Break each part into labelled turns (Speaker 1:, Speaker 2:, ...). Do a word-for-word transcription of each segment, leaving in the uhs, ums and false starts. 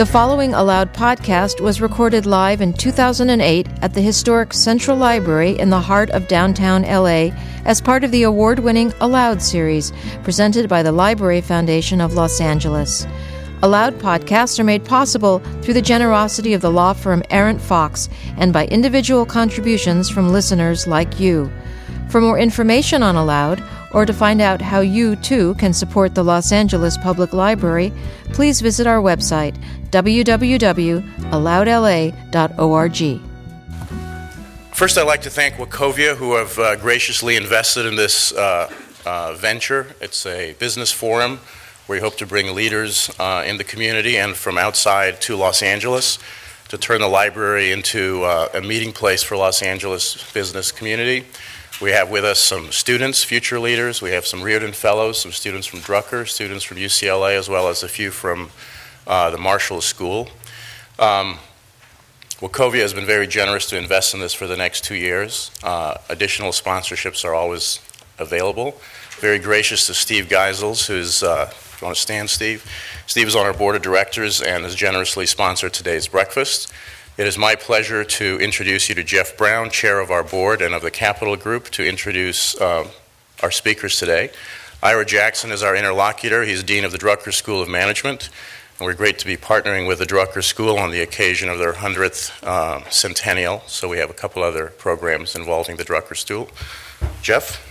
Speaker 1: The following Aloud podcast was recorded live in two thousand eight at the historic Central Library in the heart of downtown L A as part of the award-winning Aloud series presented by the Library Foundation of Los Angeles. Aloud podcasts are made possible through the generosity of the law firm Arent Fox and by individual contributions from listeners like you. For more information on Aloud, or to find out how you, too, can support the Los Angeles Public Library, please visit our website, w w w dot aloud l a dot org.
Speaker 2: First, I'd like to thank Wachovia, who have uh, graciously invested in this uh, uh, venture. It's a business forum where we hope to bring leaders uh, in the community and from outside to Los Angeles to turn the library into uh, a meeting place for Los Angeles business community. We have with us some students, future leaders. We have some Reardon Fellows, some students from Drucker, students from U C L A, as well as a few from uh, the Marshall School. Um, Wachovia has been very generous to invest in this for the next two years. Uh, additional sponsorships are always available. Very gracious to Steve Geisels, who's, uh, if you want to stand, Steve? Steve is on our board of directors and has generously sponsored today's breakfast. It is my pleasure to introduce you to Jeff Brown, chair of our board and of the Capital Group, to introduce uh, our speakers today. Ira Jackson is our interlocutor. He's dean of the Drucker School of Management, and we're great to be partnering with the Drucker School on the occasion of their hundredth uh, centennial. So we have a couple other programs involving the Drucker School. Jeff?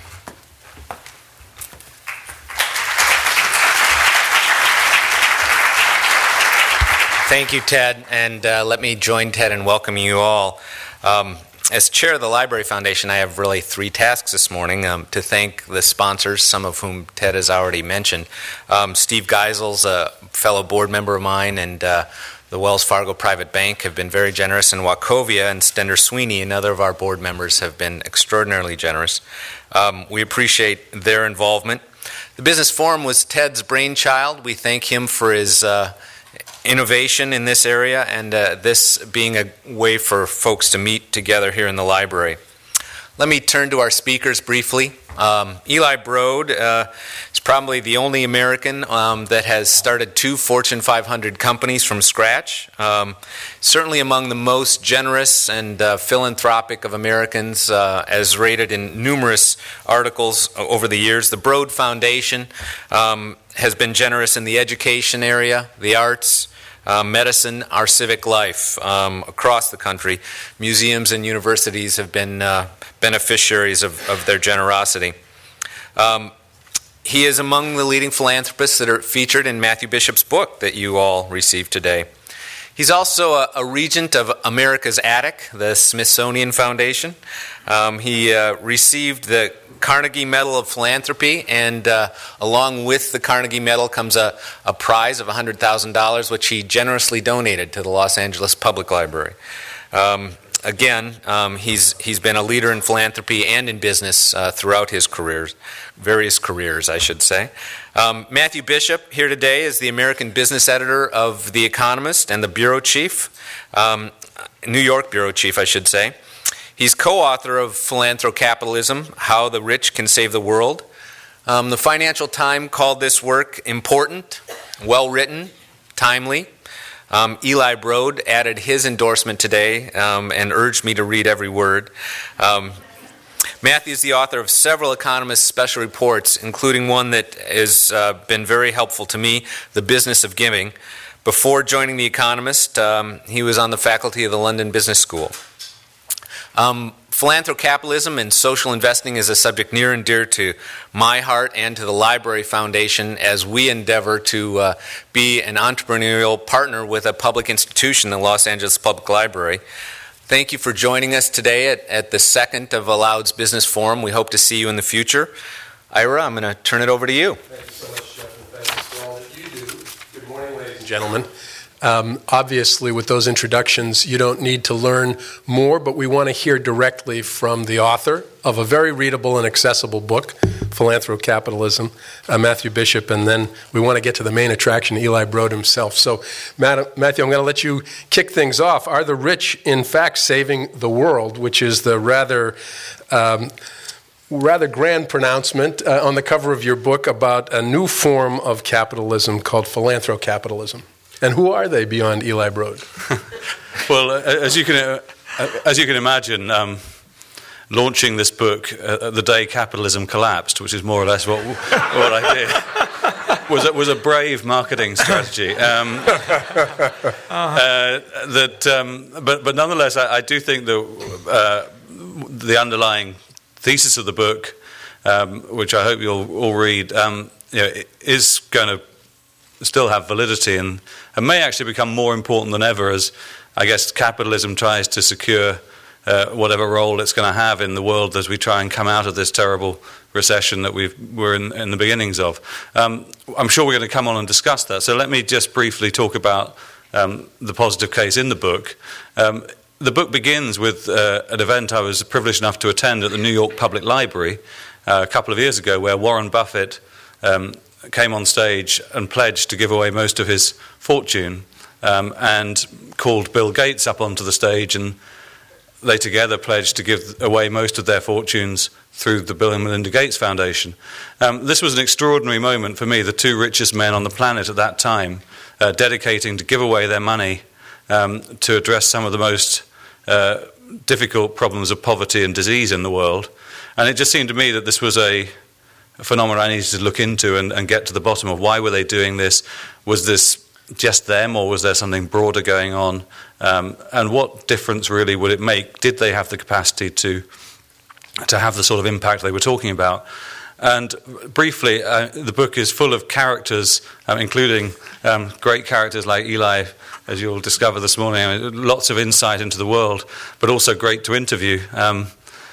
Speaker 3: Thank you, Ted, and uh, let me join Ted in welcoming you all. Um, as chair of the Library Foundation, I have really three tasks this morning um, to thank the sponsors, some of whom Ted has already mentioned. Um, Steve Geisels, a fellow board member of mine, and uh, the Wells Fargo Private Bank have been very generous, and Wachovia and Stender Sweeney, another of our board members, have been extraordinarily generous. Um, we appreciate their involvement. The Business Forum was Ted's brainchild. We thank him for his Uh, innovation in this area, and uh, this being a way for folks to meet together here in the library. Let me turn to our speakers briefly. Um, Eli Broad uh, is probably the only American um, that has started two Fortune five hundred companies from scratch. Um, certainly among the most generous and uh, philanthropic of Americans, uh, as rated in numerous articles over the years. The Broad Foundation um, has been generous in the education area, the arts, Uh, medicine, our civic life um, across the country. Museums and universities have been uh, beneficiaries of, of their generosity. Um, he is among the leading philanthropists that are featured in Matthew Bishop's book that you all received today. He's also a, a regent of America's Attic, the Smithsonian Foundation. Um, he uh, received the Carnegie Medal of Philanthropy, and uh, along with the Carnegie Medal comes a, a prize of one hundred thousand dollars, which he generously donated to the Los Angeles Public Library. Um, again, um, he's he's been a leader in philanthropy and in business uh, throughout his careers, various careers, I should say. Um, Matthew Bishop, here today, is the American business editor of The Economist and the bureau chief, um, New York bureau chief, I should say. He's co-author of Philanthrocapitalism, How the Rich Can Save the World. Um, the Financial Times called this work important, well-written, timely. Um, Eli Broad added his endorsement today um, and urged me to read every word. Um, Matthew is the author of several Economist special reports, including one that has uh, been very helpful to me, The Business of Giving. Before joining The Economist, um, he was on the faculty of the London Business School. Um, Philanthrocapitalism and social investing is a subject near and dear to my heart and to the Library Foundation as we endeavor to uh, be an entrepreneurial partner with a public institution, the Los Angeles Public Library. Thank you for joining us today at, at the second of Aloud's Business Forum. We hope to see you in the future. Ira, I'm going to turn it over to you.
Speaker 4: Thank you so much, Jeff, and thank you for all that you do. Good morning, ladies and gentlemen. Um, obviously, with those introductions, you don't need to learn more, but we want to hear directly from the author of a very readable and accessible book, Philanthrocapitalism, uh, Matthew Bishop, and then we want to get to the main attraction, Eli Broad himself. So, Matt, Matthew, I'm going to let you kick things off. Are the rich, in fact, saving the world, which is the rather... Um, rather grand pronouncement uh, on the cover of your book about a new form of capitalism called philanthrocapitalism. And who are they beyond Eli Broad?
Speaker 5: Well, as you can uh, as you can imagine, um, launching this book uh, the day capitalism collapsed, which is more or less what what I did, was a, was a brave marketing strategy. Um, uh, that, um, but but nonetheless, I, I do think that uh, the underlying thesis of the book, um, which I hope you'll all read, um, you know, is going to still have validity and, and may actually become more important than ever as, I guess, capitalism tries to secure uh, whatever role it's going to have in the world as we try and come out of this terrible recession that we've, we're in, in the beginnings of. Um, I'm sure we're going to come on and discuss that. So let me just briefly talk about um, the positive case in the book. Um, the book begins with uh, an event I was privileged enough to attend at the New York Public Library uh, a couple of years ago, where Warren Buffett um, came on stage and pledged to give away most of his fortune, um, and called Bill Gates up onto the stage, and they together pledged to give away most of their fortunes through the Bill and Melinda Gates Foundation. Um, this was an extraordinary moment for me, the two richest men on the planet at that time, uh, dedicating to give away their money um, to address some of the most uh, difficult problems of poverty and disease in the world. And it just seemed to me that this was a A phenomenon I needed to look into and, and get to the bottom of. Why were they doing this? Was this just them, or was there something broader going on? Um, and what difference really would it make? Did they have the capacity to to have the sort of impact they were talking about? And briefly, uh, the book is full of characters, um, including um, great characters like Eli, as you'll discover this morning. I mean, lots of insight into the world, but also great to interview. Um,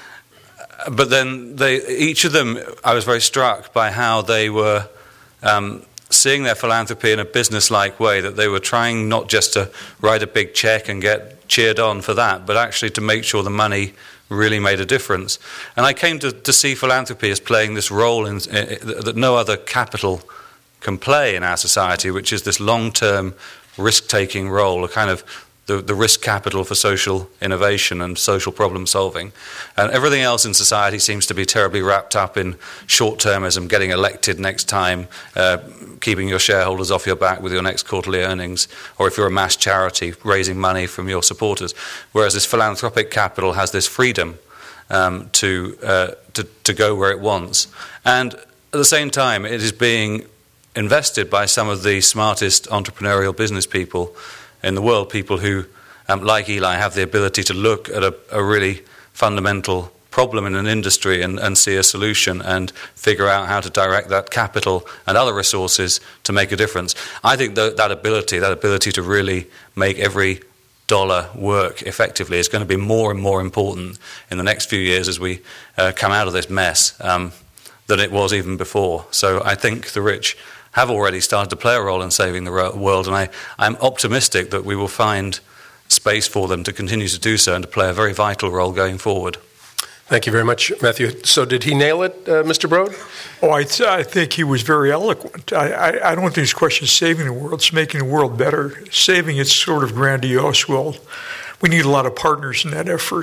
Speaker 5: But then they, each of them, I was very struck by how they were um, seeing their philanthropy in a business-like way, that they were trying not just to write a big check and get cheered on for that, but actually to make sure the money really made a difference. And I came to, to see philanthropy as playing this role in, in, that no other capital can play in our society, which is this long-term risk-taking role, a kind of The, the risk capital for social innovation and social problem solving. And everything else in society seems to be terribly wrapped up in short-termism, getting elected next time, uh, keeping your shareholders off your back with your next quarterly earnings, or if you're a mass charity, raising money from your supporters. Whereas this philanthropic capital has this freedom um, to, uh, to, to go where it wants. And at the same time, it is being invested by some of the smartest entrepreneurial business people in the world, people who, um, like Eli, have the ability to look at a, a really fundamental problem in an industry and, and see a solution and figure out how to direct that capital and other resources to make a difference. I think that, that ability, that ability to really make every dollar work effectively is going to be more and more important in the next few years as we uh, come out of this mess um, than it was even before. So I think the rich have already started to play a role in saving the world, and I, I'm optimistic that we will find space for them to continue to do so and to play a very vital role going forward.
Speaker 4: Thank you very much, Matthew. So did he nail it, uh, Mister Broad?
Speaker 6: Oh, I, th- I think he was very eloquent. I, I, I don't think it's a question of saving the world. It's making the world better. Saving it's sort of grandiose. Well, we need a lot of partners in that effort.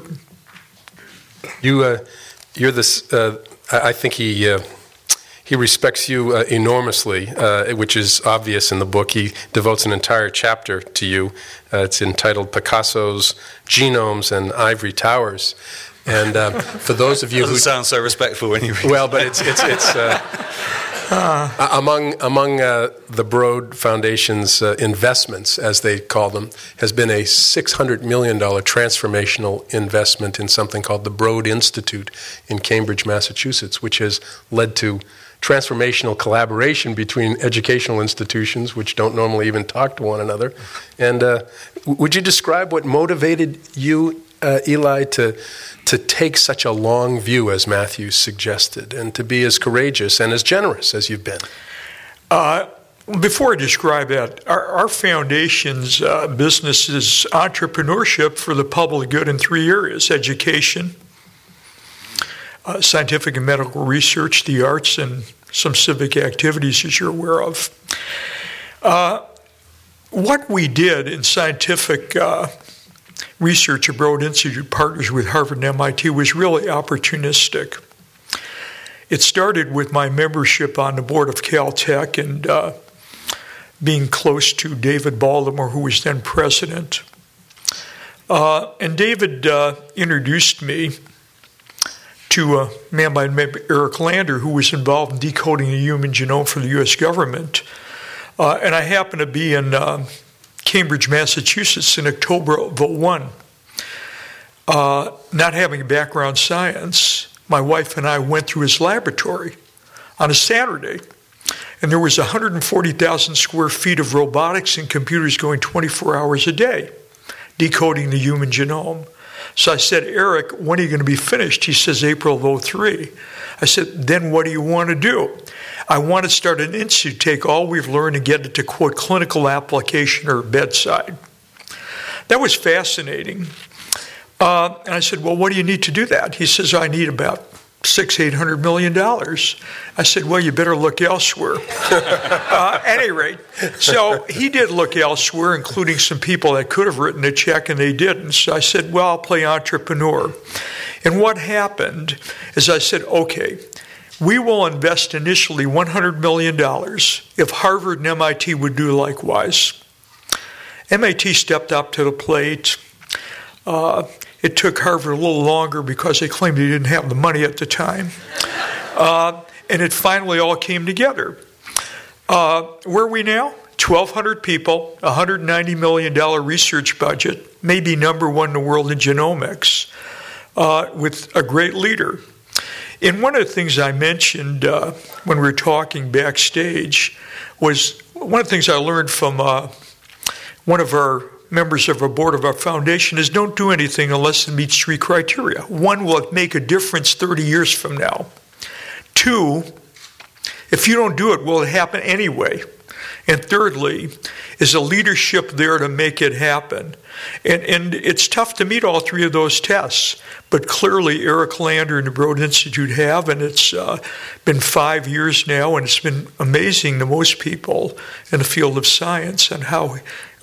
Speaker 4: You, uh, you're this. Uh, I think he. Uh, He respects you uh, enormously, uh, which is obvious in the book. He devotes an entire chapter to you. Uh, it's entitled Picasso's Genomes and Ivory Towers. And uh, for those of you
Speaker 5: who
Speaker 4: who
Speaker 5: sound so respectful when you read
Speaker 4: well, but it's it's it's uh, uh, among among uh, the Broad Foundation's uh, investments, as they call them, has been a six hundred million dollars transformational investment in something called the Broad Institute in Cambridge, Massachusetts, which has led to transformational collaboration between educational institutions, which don't normally even talk to one another. And uh, would you describe what motivated you, uh, Eli, to to take such a long view, as Matthew suggested, and to be as courageous and as generous as you've been?
Speaker 6: Uh, before I describe that, our, our foundation's uh, business is entrepreneurship for the public good in three areas: education, Uh, scientific and medical research, the arts, and some civic activities, as you're aware of. Uh, what we did in scientific uh, research at Broad Institute, partners with Harvard and M I T, was really opportunistic. It started with my membership on the board of Caltech, and uh, being close to David Baltimore, who was then president. Uh, and David uh, introduced me to a man by the name of Eric Lander, who was involved in decoding the human genome for the U S government. Uh, and I happened to be in uh, Cambridge, Massachusetts in October of oh one. Uh, not having a background in science, my wife and I went through his laboratory on a Saturday. And there was one hundred forty thousand square feet of robotics and computers going twenty-four hours a day, decoding the human genome. So I said, Eric, when are you going to be finished? He says, April of oh three. I said, then what do you want to do? I want to start an institute, take all we've learned and get it to, quote, clinical application or bedside. That was fascinating. Uh, and I said, well, what do you need to do that? He says, I need about six, eight hundred million dollars. I said, well, you better look elsewhere. uh, at any rate, so he did look elsewhere, including some people that could have written a check, and they didn't. So I said, well, I'll play entrepreneur. And what happened is I said, okay, we will invest initially one hundred million dollars if Harvard and M I T would do likewise. M I T stepped up to the plate. Uh, It took Harvard a little longer because they claimed they didn't have the money at the time. Uh, and it finally all came together. Uh, where are we now? twelve hundred people, one hundred ninety million dollars research budget, maybe number one in the world in genomics, uh, with a great leader. And one of the things I mentioned uh, when we were talking backstage was one of the things I learned from uh, one of our members of our board of our foundation is don't do anything unless it meets three criteria. One, will it make a difference thirty years from now? Two, if you don't do it, will it happen anyway? And thirdly, is the leadership there to make it happen? And, and it's tough to meet all three of those tests, but clearly Eric Lander and the Broad Institute have, and it's uh, been five years now, and it's been amazing to most people in the field of science and how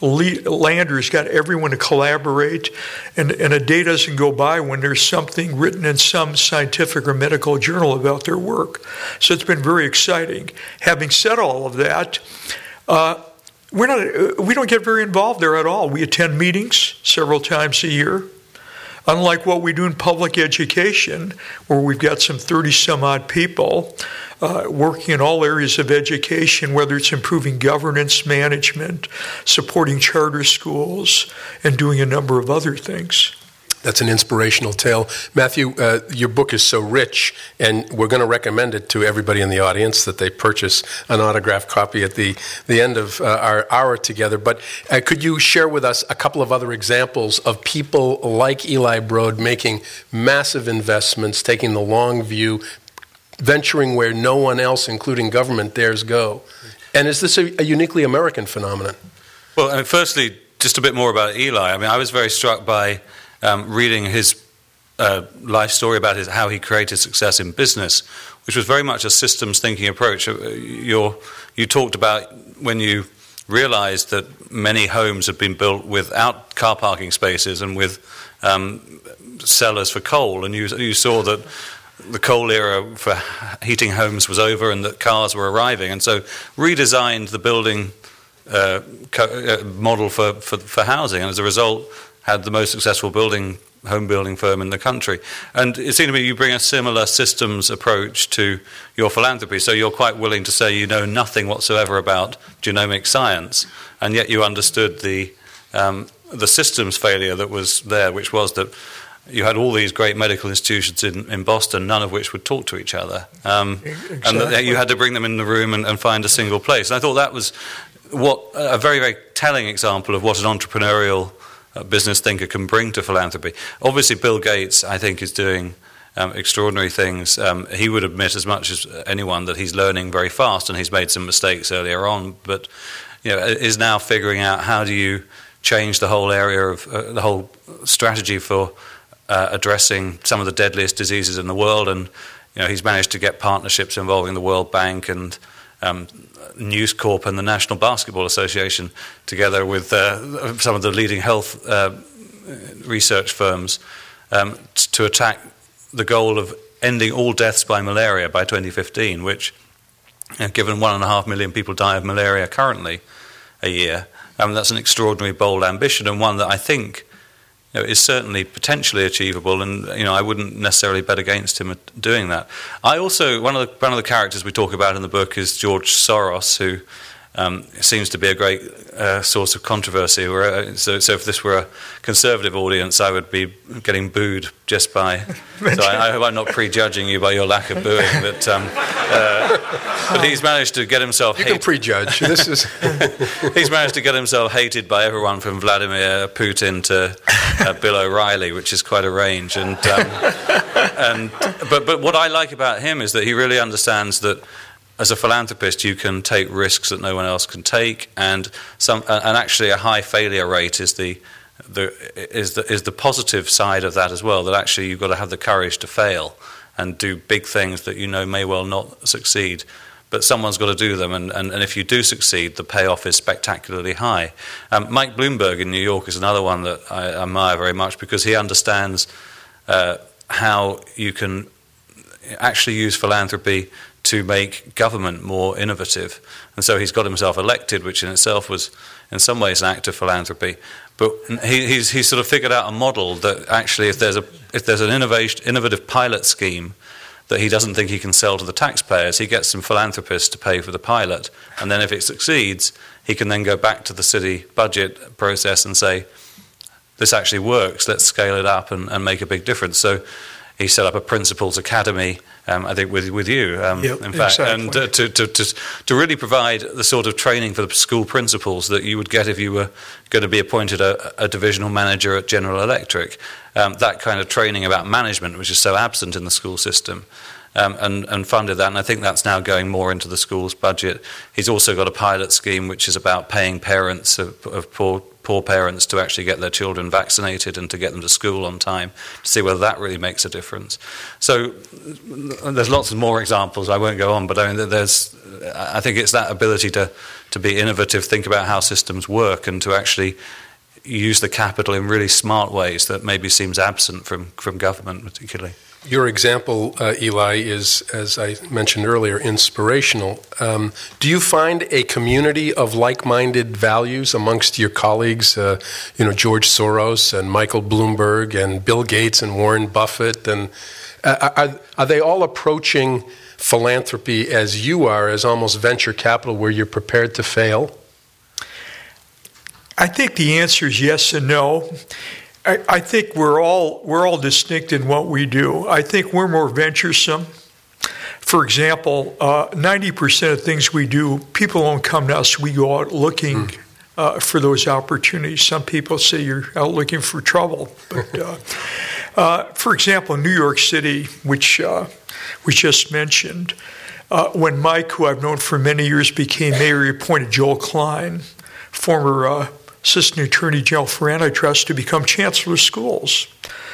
Speaker 6: Lander's got everyone to collaborate, and, and a day doesn't go by when there's something written in some scientific or medical journal about their work. So it's been very exciting. Having said all of that, uh, we're not, we don't get very involved there at all. We attend meetings several times a year. Unlike what we do in public education, where we've got some thirty-some-odd people uh, working in all areas of education, whether it's improving governance, management, supporting charter schools, and doing a number of other things.
Speaker 4: That's an inspirational tale. Matthew, uh, your book is so rich, and we're going to recommend it to everybody in the audience that they purchase an autographed copy at the, the end of uh, our hour together. But uh, could you share with us a couple of other examples of people like Eli Broad making massive investments, taking the long view, venturing where no one else, including government, dares go? And is this a, a uniquely American phenomenon?
Speaker 5: Well, I mean, firstly, just a bit more about Eli. I mean, I was very struck by Um, reading his uh, life story about his, how he created success in business, which was very much a systems thinking approach. You're, you talked about when you realized that many homes had been built without car parking spaces and with um, cellars for coal, and you, you saw that the coal era for heating homes was over and that cars were arriving, and so redesigned the building uh, co- uh, model for, for, for housing, and as a result had the most successful building home building firm in the country. And it seemed to me you bring a similar systems approach to your philanthropy, so you're quite willing to say you know nothing whatsoever about genomic science, and yet you understood the um, the systems failure that was there, which was that you had all these great medical institutions in, in Boston, none of which would talk to each other. Um, exactly. And that you had to bring them in the room and, and find a single place. And I thought that was what a very, very telling example of what an entrepreneurial uh, business thinker can bring to philanthropy. Obviously, Bill Gates, I think, is doing um, extraordinary things. Um, he would admit as much as anyone that he's learning very fast, and he's made some mistakes earlier on, but you know, is now figuring out how do you change the whole area of uh, the whole strategy for uh, addressing some of the deadliest diseases in the world. And you know, he's managed to get partnerships involving the World Bank and um, News Corp and the National Basketball Association together with uh, some of the leading health uh, research firms um, t- to attack the goal of ending all deaths by malaria by twenty fifteen, which, you know, given one and a half million people die of malaria currently, a year. Um, that's an extraordinarily bold ambition, and one that I think, you know, is certainly potentially achievable, and you know I wouldn't necessarily bet against him doing that. I also one of the one of the characters we talk about in the book is George Soros, who um, seems to be a great uh, source of controversy. Where, so, so if this were a conservative audience, I would be getting booed just by. So I, I hope I'm not prejudging you by your lack of booing, but um, uh, but he's managed to get himself.
Speaker 4: You
Speaker 5: hated.
Speaker 4: can prejudge. This is.
Speaker 5: He's managed to get himself hated by everyone from Vladimir Putin to uh, Bill O'Reilly, which is quite a range. And um, and but but what I like about him is that he really understands that, as a philanthropist, you can take risks that no one else can take, and some, and actually a high failure rate is the, the is the is the positive side of that as well. That actually you've got to have the courage to fail and do big things that you know may well not succeed, but someone's got to do them, and, and, and if you do succeed, the payoff is spectacularly high. Um, Mike Bloomberg in New York is another one that I admire very much, because he understands uh, how you can actually use philanthropy to make government more innovative. And so he's got himself elected, which in itself was in some ways an act of philanthropy. But he, he's, he's sort of figured out a model that actually if there's a if there's an innovation, innovative pilot scheme that he doesn't think he can sell to the taxpayers, he gets some philanthropists to pay for the pilot. And then if it succeeds, he can then go back to the city budget process and say, this actually works, let's scale it up and, and make a big difference. So he set up a principals academy, um, I think, with with you, um,
Speaker 6: yep,
Speaker 5: in fact,
Speaker 6: exactly.
Speaker 5: and uh, to, to to to really provide the sort of training for the school principals that you would get if you were going to be appointed a, a divisional manager at General Electric. Um, that kind of training about management, which is so absent in the school system, um, and and funded that. And I think that's now going more into the school's budget. He's also got a pilot scheme which is about paying parents of, of poor. poor parents to actually get their children vaccinated and to get them to school on time, to see whether that really makes a difference. So there's lots of more examples. I won't go on, but I mean, there's, I think it's that ability to, to be innovative, think about how systems work, and to actually use the capital in really smart ways that maybe seems absent from, from government particularly.
Speaker 4: Your example, uh, Eli, is, as I mentioned earlier, inspirational. Um, do you find a community of like-minded values amongst your colleagues, uh, you know, George Soros and Michael Bloomberg and Bill Gates and Warren Buffett? And uh, are, are they all approaching philanthropy as you are, as almost venture capital, where you're prepared to fail?
Speaker 6: I think the answer is yes and no. I, I think we're all we're all distinct in what we do. I think we're more venturesome. For example, uh, ninety percent of things we do, people don't come to us. We go out looking mm. uh, for those opportunities. Some people say you're out looking for trouble. But uh, uh, for example, New York City, which uh, we just mentioned, uh, when Mike, who I've known for many years, became mayor, he appointed Joel Klein, former uh, Assistant Attorney General for Antitrust, to become Chancellor of Schools.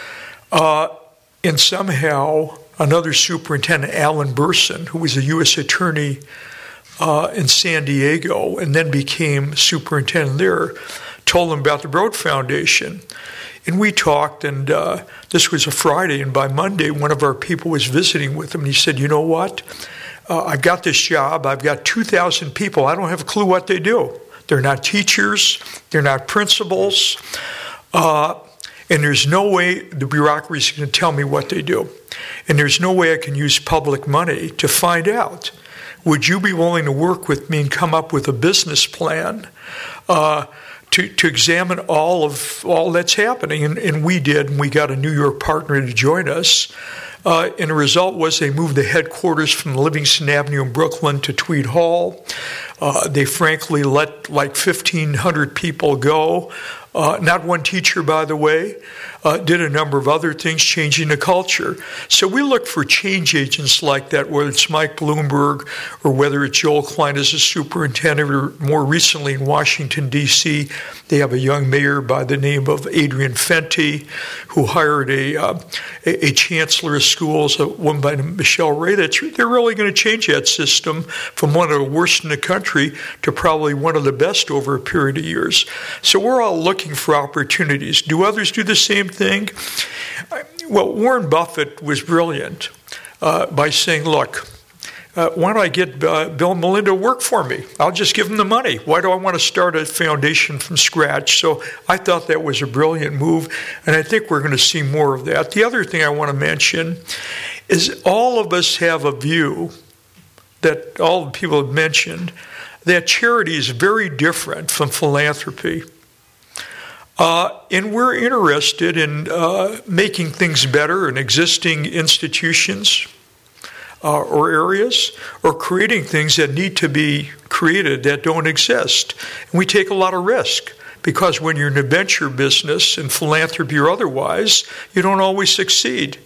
Speaker 6: Uh, and somehow another superintendent, Alan Burson, who was a U S attorney uh, in San Diego and then became superintendent there, told him about the Broad Foundation. And we talked, and uh, this was a Friday, and by Monday, one of our people was visiting with him, and he said, you know what? Uh, I've got this job. I've got two thousand people. I don't have a clue what they do. They're not teachers. They're not principals. Uh, and there's no way the bureaucracy is going to tell me what they do. And there's no way I can use public money to find out. Would you be willing to work with me and come up with a business plan uh, to, to examine all of all that's happening? And, and we did, and we got a New York partner to join us. Uh, and the result was they moved the headquarters from Livingston Avenue in Brooklyn to Tweed Hall. Uh, they frankly let like fifteen hundred people go. Uh, not one teacher, by the way, uh, did a number of other things, changing the culture. So we look for change agents like that, whether it's Mike Bloomberg or whether it's Joel Klein as a superintendent, or more recently in Washington, D C, they have a young mayor by the name of Adrian Fenty, who hired a uh, a, a chancellor of schools, a woman by Michelle Ray. That's, they're really going to change that system from one of the worst in the country to probably one of the best over a period of years. So we're all looking for opportunities. Do others do the same thing? Well, Warren Buffett was brilliant uh, by saying, look, uh, why don't I get uh, Bill and Melinda to work for me? I'll just give them the money. Why do I want to start a foundation from scratch? So I thought that was a brilliant move, and I think we're going to see more of that. The other thing I want to mention is all of us have a view that all the people have mentioned, that charity is very different from philanthropy. Uh, and we're interested in uh, making things better in existing institutions uh, or areas, or creating things that need to be created that don't exist. And we take a lot of risk, because when you're in a venture business, in philanthropy or otherwise, you don't always succeed.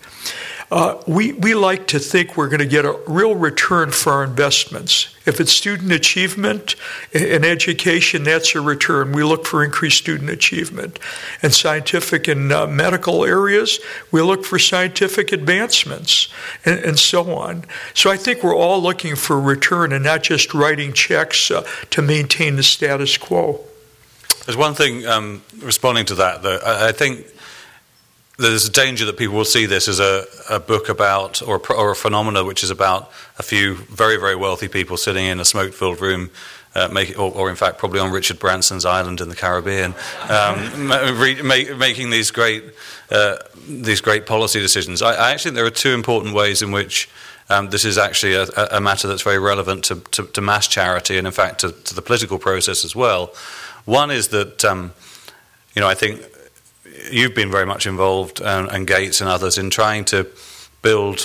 Speaker 6: Uh, we, we like to think we're going to get a real return for our investments. If it's student achievement and education, that's a return. We look for increased student achievement. In scientific and uh, medical areas, we look for scientific advancements, and, and so on. So I think we're all looking for return and not just writing checks uh, to maintain the status quo.
Speaker 5: There's one thing, um, responding to that, that I, I think there's a danger that people will see this as a, a book about, or a, or a phenomena which is about a few very, very wealthy people sitting in a smoke-filled room, uh, make, or, or in fact probably on Richard Branson's island in the Caribbean, um, re, make, making these great uh, these great policy decisions. I, I actually think there are two important ways in which um, this is actually a, a matter that's very relevant to, to, to mass charity, and in fact to, to the political process as well. One is that, um, you know, I think you've been very much involved, um, and Gates and others, in trying to build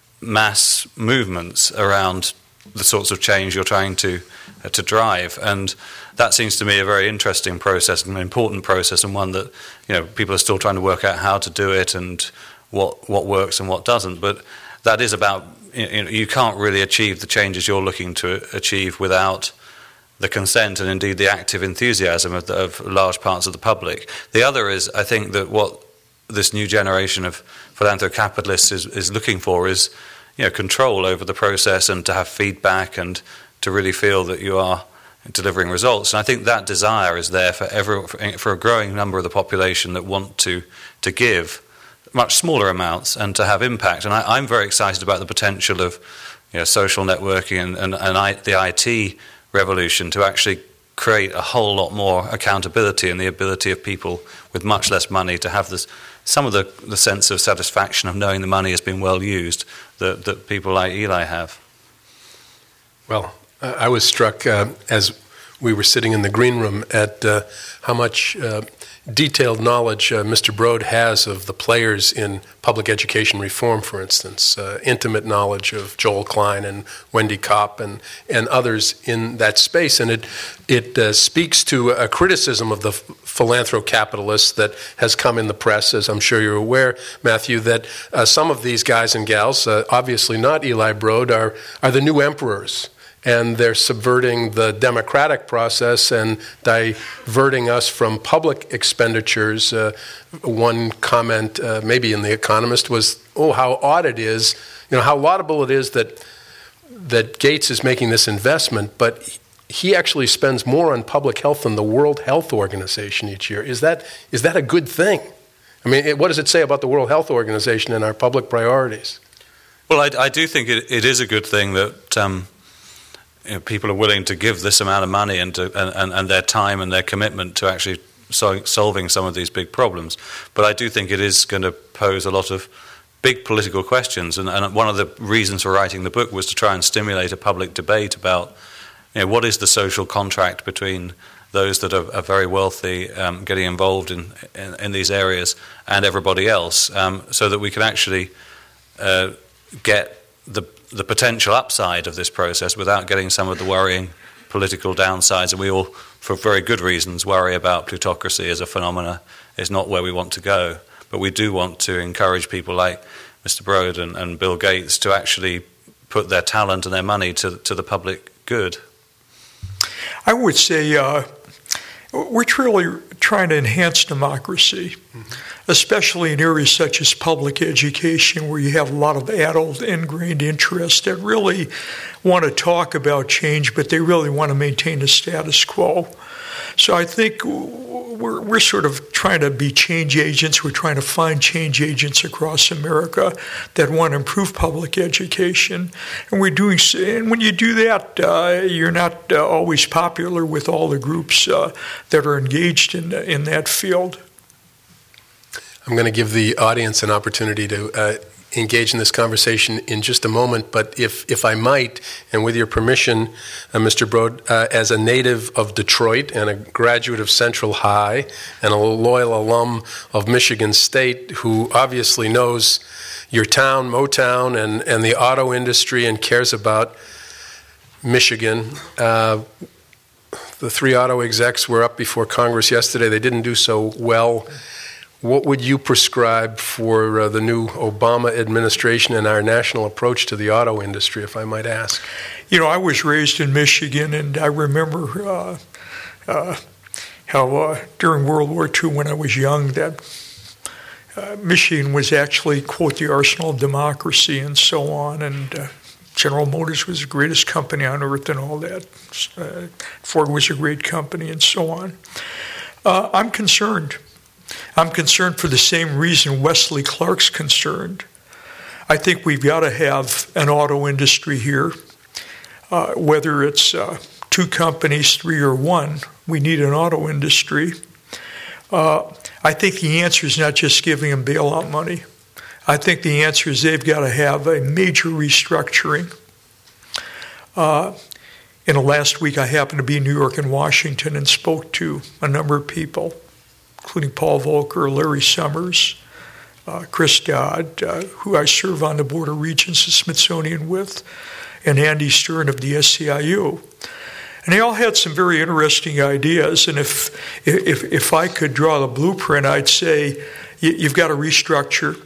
Speaker 5: mass movements around the sorts of change you're trying to uh, to drive, and that seems to me a very interesting process, an important process, and one that, you know, people are still trying to work out how to do it and what what works and what doesn't. But that is about, you know, you can't really achieve the changes you're looking to achieve without the consent and indeed the active enthusiasm of, the, of large parts of the public. The other is, I think that what this new generation of philanthrocapitalists is, is looking for is, you know, control over the process and to have feedback and to really feel that you are delivering results. And I think that desire is there for every, for a growing number of the population that want to to give much smaller amounts and to have impact. And I, I'm very excited about the potential of, you know, social networking and, and, and I, the I T revolution to actually create a whole lot more accountability and the ability of people with much less money to have this, some of the, the sense of satisfaction of knowing the money has been well used that, that people like Eli have.
Speaker 4: Well, uh, I was struck uh, as we were sitting in the green room at uh, how much uh, detailed knowledge uh, Mister Broad has of the players in public education reform, for instance, uh, intimate knowledge of Joel Klein and Wendy Kopp and, and others in that space. And it, it uh, speaks to a criticism of the philanthrocapitalists that has come in the press, as I'm sure you're aware, Matthew, that uh, some of these guys and gals, uh, obviously not Eli Broad, are, are the new emperors. And they're subverting the democratic process and diverting us from public expenditures. Uh, one comment, uh, maybe in The Economist, was, oh, how odd it is, you know, how laudable it is that that Gates is making this investment, but he actually spends more on public health than the World Health Organization each year. Is that is that a good thing? I mean, it, what does it say about the World Health Organization and our public priorities?
Speaker 5: Well, I, I do think it, it is a good thing that Um You know, people are willing to give this amount of money and, to, and, and their time and their commitment to actually so, solving some of these big problems. But I do think it is going to pose a lot of big political questions. And, and one of the reasons for writing the book was to try and stimulate a public debate about, you know, what is the social contract between those that are, are very wealthy, um, getting involved in, in, in these areas, and everybody else, um, so that we can actually uh, get the the potential upside of this process without getting some of the worrying political downsides. And we all, for very good reasons, worry about plutocracy as a phenomena. It's not where we want to go. But we do want to encourage people like Mister Broad and, and Bill Gates to actually put their talent and their money to, to the public good.
Speaker 6: I would say uh, we're truly trying to enhance democracy, mm-hmm. especially in areas such as public education, where you have a lot of adult ingrained interests that really want to talk about change, but they really want to maintain the status quo. So I think we're, we're sort of trying to be change agents. We're trying to find change agents across America that want to improve public education. And we're doing, and when you do that, uh, you're not uh, always popular with all the groups uh, that are engaged in, in that field.
Speaker 4: I'm going to give the audience an opportunity to uh, engage in this conversation in just a moment, but if, if I might, and with your permission, uh, Mister Broad, uh, as a native of Detroit and a graduate of Central High and a loyal alum of Michigan State who obviously knows your town, Motown, and, and the auto industry and cares about Michigan, uh, the three auto execs were up before Congress yesterday. They didn't do so well. What would you prescribe for uh, the new Obama administration and our national approach to the auto industry, if I might ask?
Speaker 6: You know, I was raised in Michigan, and I remember uh, uh, how uh, during World War Two, when I was young, that uh, Michigan was actually, quote, the arsenal of democracy and so on, and uh, General Motors was the greatest company on earth and all that. Uh, Ford was a great company and so on. Uh, I'm concerned. I'm concerned for the same reason Wesley Clark's concerned. I think we've got to have an auto industry here. Uh, whether it's uh, two companies, three or one, we need an auto industry. Uh, I think the answer is not just giving them bailout money. I think the answer is they've got to have a major restructuring. Uh, in the last week, I happened to be in New York and Washington and spoke to a number of people, including Paul Volcker, Larry Summers, uh, Chris Dodd, uh, who I serve on the Board of Regents of Smithsonian with, and Andy Stern of the S C I U. And they all had some very interesting ideas, and if if, if I could draw the blueprint, I'd say you, you've got to restructure.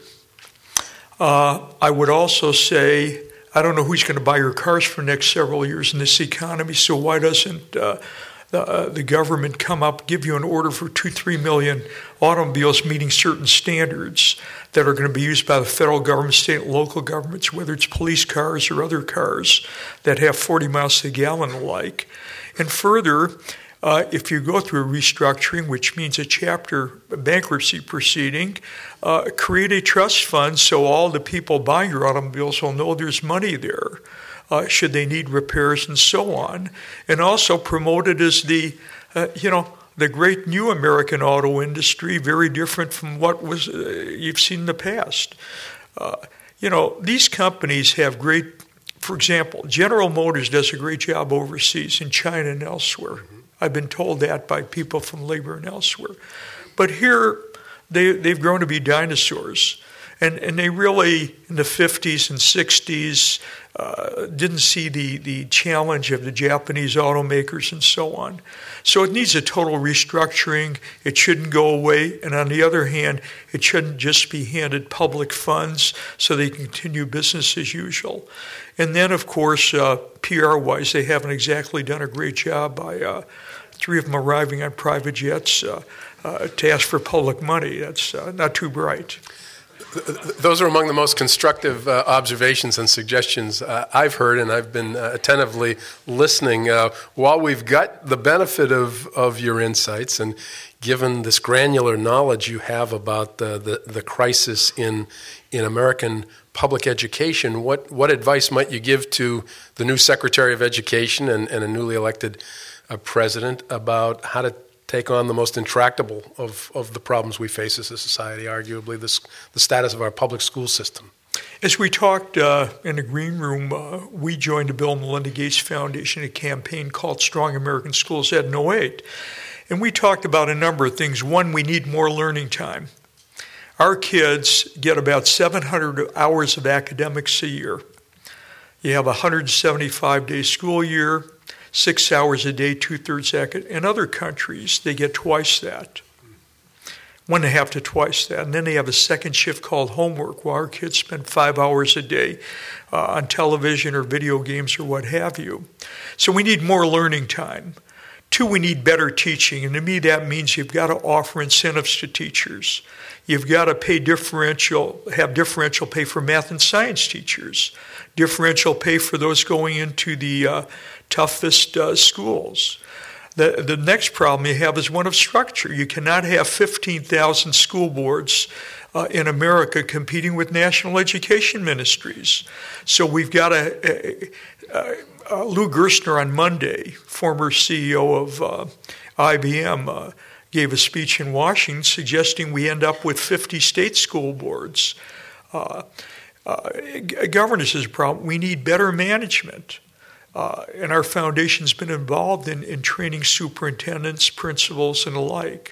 Speaker 6: Uh, I would also say, I don't know who's going to buy your cars for the next several years in this economy, so why doesn't uh, The, uh, the government come up, give you an order for two, three million automobiles meeting certain standards that are going to be used by the federal government, state and local governments, whether it's police cars or other cars that have forty miles to the gallon alike. And further, uh, if you go through a restructuring, which means a chapter bankruptcy proceeding, uh, create a trust fund so all the people buying your automobiles will know there's money there. Uh, should they need repairs and so on, and also promote it as the, uh, you know, the great new American auto industry, very different from what was uh, you've seen in the past. Uh, you know, these companies have great, for example, General Motors does a great job overseas in China and elsewhere. I've been told that by people from labor and elsewhere. But here, they, they've grown to be dinosaurs. And and they really, in the fifties and sixties, uh, didn't see the, the challenge of the Japanese automakers and so on. So it needs a total restructuring. It shouldn't go away. And on the other hand, it shouldn't just be handed public funds so they can continue business as usual. And then, of course, uh, P R-wise, they haven't exactly done a great job by uh, three of them arriving on private jets uh, uh, to ask for public money. That's uh, not too bright.
Speaker 4: Those are among the most constructive uh, observations and suggestions uh, I've heard, and I've been uh, attentively listening. Uh, while we've got the benefit of, of your insights, and given this granular knowledge you have about the, the, the crisis in in American public education, what, what advice might you give to the new Secretary of Education and, and a newly elected uh, president about how to take on the most intractable of, of the problems we face as a society, arguably this, the status of our public school system?
Speaker 6: As we talked uh, in the green room, uh, we joined the Bill and Melinda Gates Foundation, a campaign called Strong American Schools in oh eight. And we talked about a number of things. One, we need more learning time. Our kids get about seven hundred hours of academics a year. You have a one hundred seventy-five day school year, six hours a day, two-thirds acad. In other countries, they get twice that. One and a half to twice that. And then they have a second shift called homework, while our kids spend five hours a day uh, on television or video games or what have you. So we need more learning time. Two, we need better teaching. And to me, that means you've got to offer incentives to teachers. You've got to pay differential, have differential pay for math and science teachers, differential pay for those going into the uh, toughest uh, schools. The, the next problem you have is one of structure. You cannot have fifteen thousand school boards uh, in America competing with national education ministries. So we've got a, a, a, a Lou Gerstner on Monday, former C E O of uh, I B M, uh, gave a speech in Washington suggesting we end up with fifty state school boards. Uh, uh, governance is a problem. We need better management. Uh, and our foundation's been involved in, in training superintendents, principals, and the like.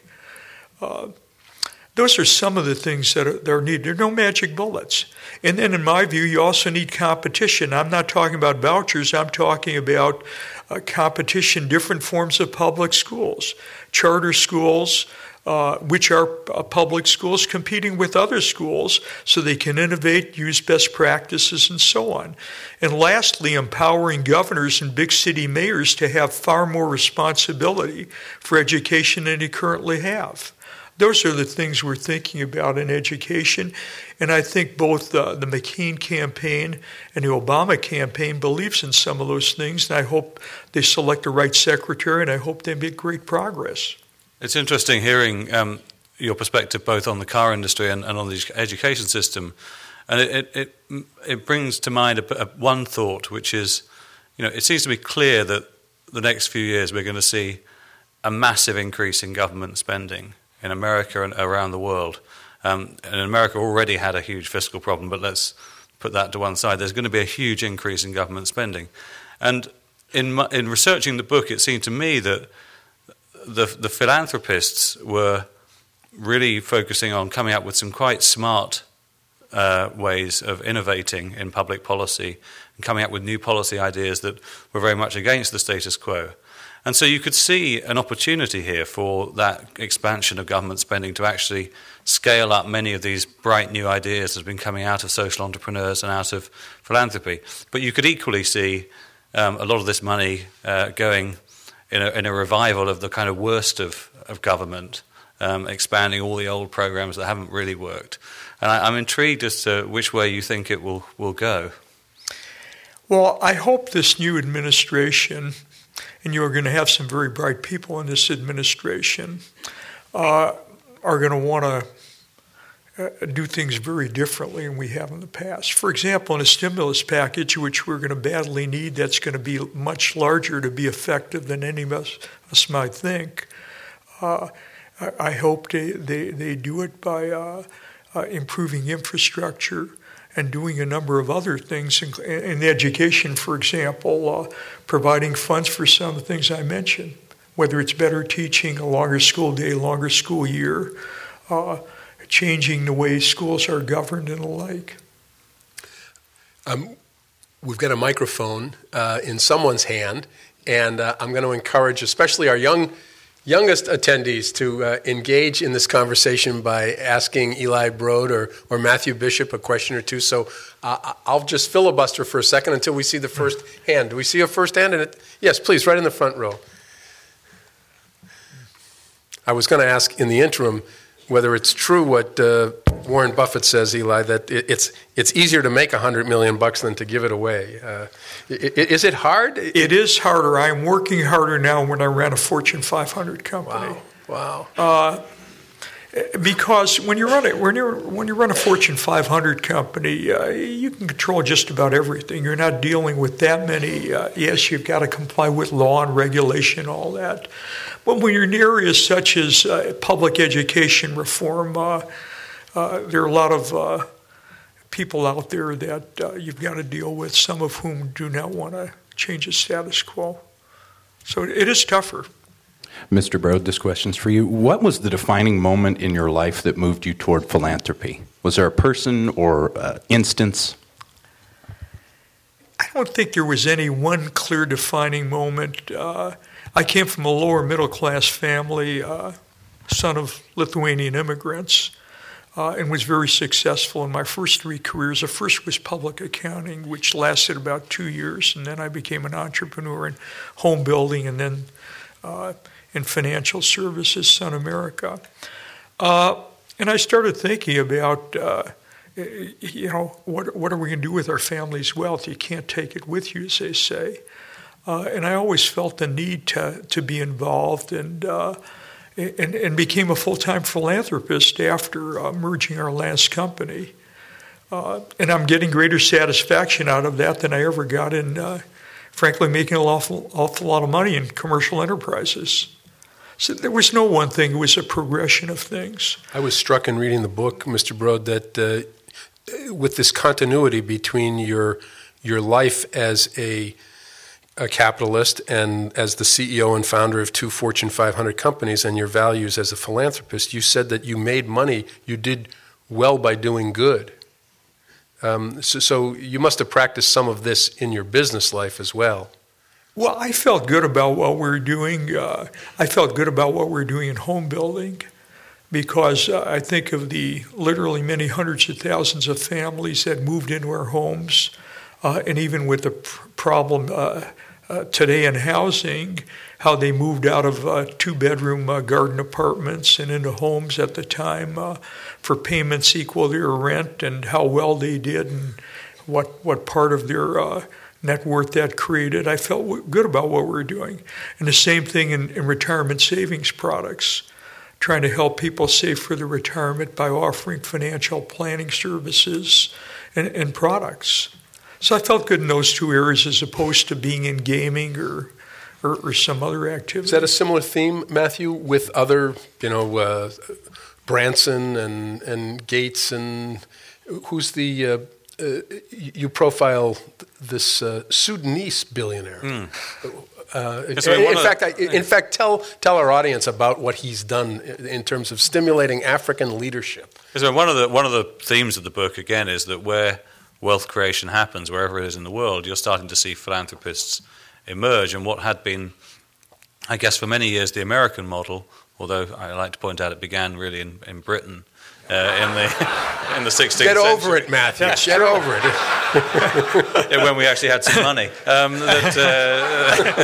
Speaker 6: Uh, those are some of the things that are, that are needed. There are no magic bullets. And then, in my view, you also need competition. I'm not talking about vouchers. I'm talking about uh, competition, different forms of public schools, charter schools, Uh, which are uh, public schools competing with other schools so they can innovate, use best practices, and so on. And lastly, empowering governors and big city mayors to have far more responsibility for education than they currently have. Those are the things we're thinking about in education. And I think both uh, the McCain campaign and the Obama campaign believes in some of those things. And I hope they select the right secretary, and I hope they make great progress.
Speaker 5: It's interesting hearing um, your perspective both on the car industry and, and on the education system, and it it, it, it brings to mind a, a, one thought, which is, you know, it seems to be clear that the next few years we're going to see a massive increase in government spending in America and around the world. Um, and America already had a huge fiscal problem, but let's put that to one side. There's going to be a huge increase in government spending, and in my, in researching the book, it seemed to me that The, the philanthropists were really focusing on coming up with some quite smart uh, ways of innovating in public policy and coming up with new policy ideas that were very much against the status quo. And so you could see an opportunity here for that expansion of government spending to actually scale up many of these bright new ideas that have been coming out of social entrepreneurs and out of philanthropy. But you could equally see um, a lot of this money uh, going In a, in a revival of the kind of worst of, of government, um, expanding all the old programs that haven't really worked. And I, I'm intrigued as to which way you think it will, will go.
Speaker 6: Well, I hope this new administration, and you're going to have some very bright people in this administration, uh, are going to want to uh, do things very differently than we have in the past. For example, in a stimulus package, which we're going to badly need, that's going to be much larger to be effective than any of us, us might think. Uh, I, I hope they, they, they do it by uh, uh, improving infrastructure and doing a number of other things in, in education, for example, uh, providing funds for some of the things I mentioned, whether it's better teaching, a longer school day, longer school year, uh, changing the way schools are governed and the like.
Speaker 4: Um, we've got a microphone uh, in someone's hand, and uh, I'm going to encourage especially our young, youngest attendees to uh, engage in this conversation by asking Eli Broad or, or Matthew Bishop a question or two. So uh, I'll just filibuster for a second until we see the first hand. Do we see a first hand? And it, yes, please, right in the front row. I was going to ask in the interim whether it's true what uh, Warren Buffett says, Eli, that it, it's it's easier to make a hundred million bucks than to give it away. Uh, is it hard?
Speaker 6: It is harder. I'm working harder now when I ran a Fortune five hundred company.
Speaker 4: Wow! Wow!
Speaker 6: Uh, because when you run it, when you when you run a Fortune five hundred company, uh, you can control just about everything. You're not dealing with that many. Uh, yes, you've got to comply with law and regulation, all that. But when you're in areas such as uh, public education reform, uh, uh, there are a lot of uh, people out there that uh, you've got to deal with, some of whom do not want to change the status quo. So it is tougher.
Speaker 7: Mister Broad, this question's for you. What was the defining moment in your life that moved you toward philanthropy? Was there a person or uh, instance?
Speaker 6: I don't think there was any one clear defining moment. Uh, I came from a lower middle class family, uh, son of Lithuanian immigrants, uh, and was very successful in my first three careers. The first was public accounting, which lasted about two years, and then I became an entrepreneur in home building and then uh, in financial services, Sun America. Uh, and I started thinking about, uh, you know, what what are we going to do with our family's wealth? You can't take it with you, as they say. Uh, and I always felt the need to, to be involved, and, uh, and, and became a full-time philanthropist after uh, merging our last company. Uh, and I'm getting greater satisfaction out of that than I ever got in, uh, frankly, making an awful, awful lot of money in commercial enterprises. So there was no one thing. It was a progression of things.
Speaker 4: I was struck in reading the book, Mister Broad, that uh, with this continuity between your your life as a, a capitalist and as the C E O and founder of two Fortune five hundred companies and your values as a philanthropist, you said that you made money, you did well by doing good. Um, so, so you must have practiced some of this in your business life as well.
Speaker 6: Well, I felt good about what we were doing. Uh, I felt good about what we were doing in home building, because uh, I think of the literally many hundreds of thousands of families that moved into our homes, uh, and even with the pr- problem uh, uh, today in housing, how they moved out of uh, two-bedroom uh, garden apartments and into homes at the time uh, for payments equal to their rent, and how well they did, and what, what part of their uh, net worth that created. I felt good about what we were doing. And the same thing in, in retirement savings products, trying to help people save for their retirement by offering financial planning services and, and products. So I felt good in those two areas as opposed to being in gaming or or, or some other activity.
Speaker 4: Is that a similar theme, Matthew, with other, you know, uh, Branson and, and Gates and who's the... Uh, Uh, you profile this uh, Sudanese billionaire. Mm. Uh, in, in fact, I, in fact, tell tell our audience about what he's done in terms of stimulating African leadership.
Speaker 5: So one of the one of the themes of the book again is that where wealth creation happens, wherever it is in the world, you're starting to see philanthropists emerge. And what had been, I guess, for many years the American model, although I like to point out it began really in, in Britain. Uh, in the in the sixteenth
Speaker 4: Get
Speaker 5: century.
Speaker 4: over it, Matthew. Yeah, Get over it.
Speaker 5: Yeah, when we actually had some money. Um, that, uh,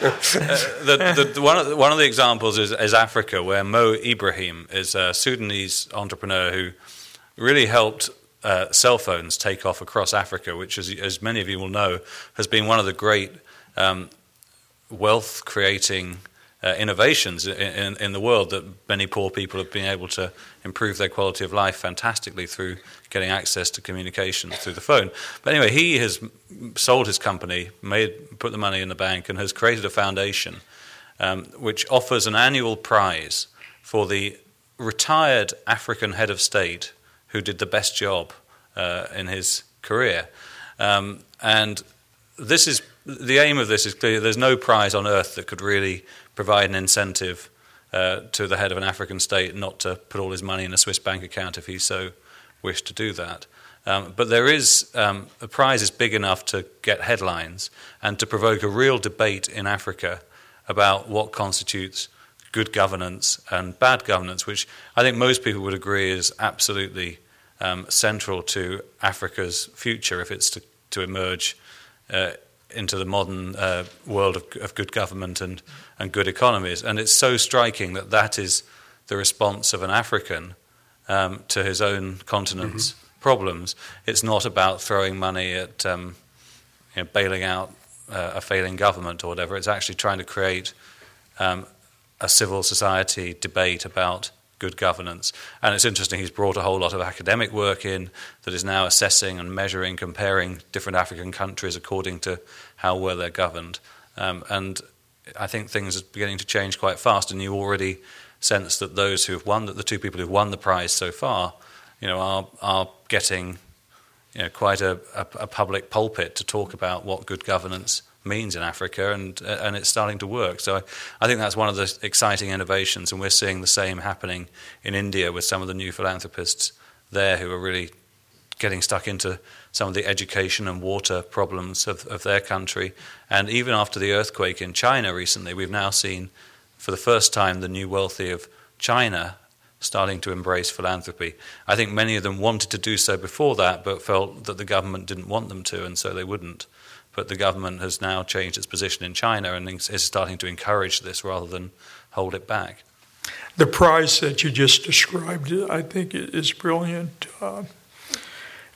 Speaker 5: the, the, the, one, of the, one of the examples is, is Africa, where Mo Ibrahim is a Sudanese entrepreneur who really helped uh, cell phones take off across Africa, which, as, as many of you will know, has been one of the great um, wealth-creating Uh, innovations in, in, in the world, that many poor people have been able to improve their quality of life fantastically through getting access to communication through the phone. But anyway, he has sold his company, made put the money in the bank, and has created a foundation um, which offers an annual prize for the retired African head of state who did the best job uh, in his career. Um, and this is the aim of this is clear. There's no prize on earth that could really provide an incentive uh, to the head of an African state not to put all his money in a Swiss bank account if he so wished to do that. Um, but there is, um, a prize is big enough to get headlines and to provoke a real debate in Africa about what constitutes good governance and bad governance, which I think most people would agree is absolutely um, central to Africa's future if it's to, to emerge uh, into the modern uh, world of, of good government and, and good economies. And it's so striking that that is the response of an African um, to his own continent's mm-hmm. problems. It's not about throwing money at um, you know, bailing out uh, a failing government or whatever. It's actually trying to create um, a civil society debate about good governance. And it's interesting, he's brought a whole lot of academic work in that is now assessing and measuring, comparing different African countries according to how well they're governed. Um, and I think things are beginning to change quite fast, and you already sense that those who've won, that the two people who've won the prize so far, you know, are are getting, you know, quite a, a, a public pulpit to talk about what good governance means in Africa, and uh, and it's starting to work. So I, I think that's one of the exciting innovations, and we're seeing the same happening in India with some of the new philanthropists there who are really getting stuck into some of the education and water problems of, of their country. And even after the earthquake in China recently, we've now seen for the first time the new wealthy of China starting to embrace philanthropy. I think many of them wanted to do so before that, but felt that the government didn't want them to, and so they wouldn't. But the government has now changed its position in China and is starting to encourage this rather than hold it back.
Speaker 6: The prize that you just described, I think, is brilliant. Uh,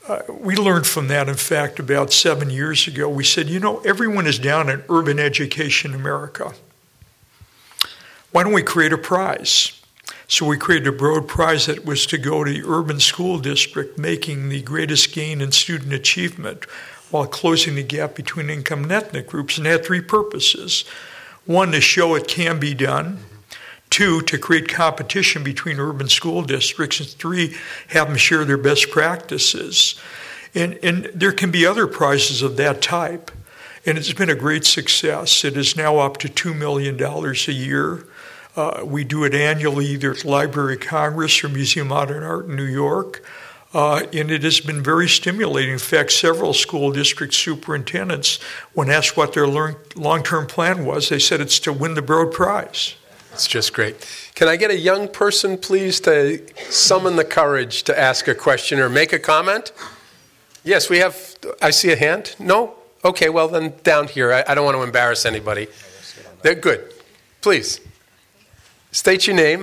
Speaker 6: Uh, we learned from that, in fact, about seven years ago. We said, you know, everyone is down in urban education in America. Why don't we create a prize? So we created a broad prize that was to go to the urban school district, making the greatest gain in student achievement while closing the gap between income and ethnic groups. And it had three purposes. One, to show it can be done. Two, to create competition between urban school districts. And three, have them share their best practices. And, and there can be other prizes of that type. And it's been a great success. It is now up to two million dollars a year. Uh, we do it annually either at Library of Congress or Museum of Modern Art in New York. Uh, and it has been very stimulating. In fact, several school district superintendents, when asked what their long-term plan was, they said it's to win the Broad Prize.
Speaker 4: It's just great. Can I get a young person, please, to summon the courage to ask a question or make a comment? Yes, we have, I see a hand. No? Okay, well then down here. I, I don't want to embarrass anybody. They're good. Please. State your name.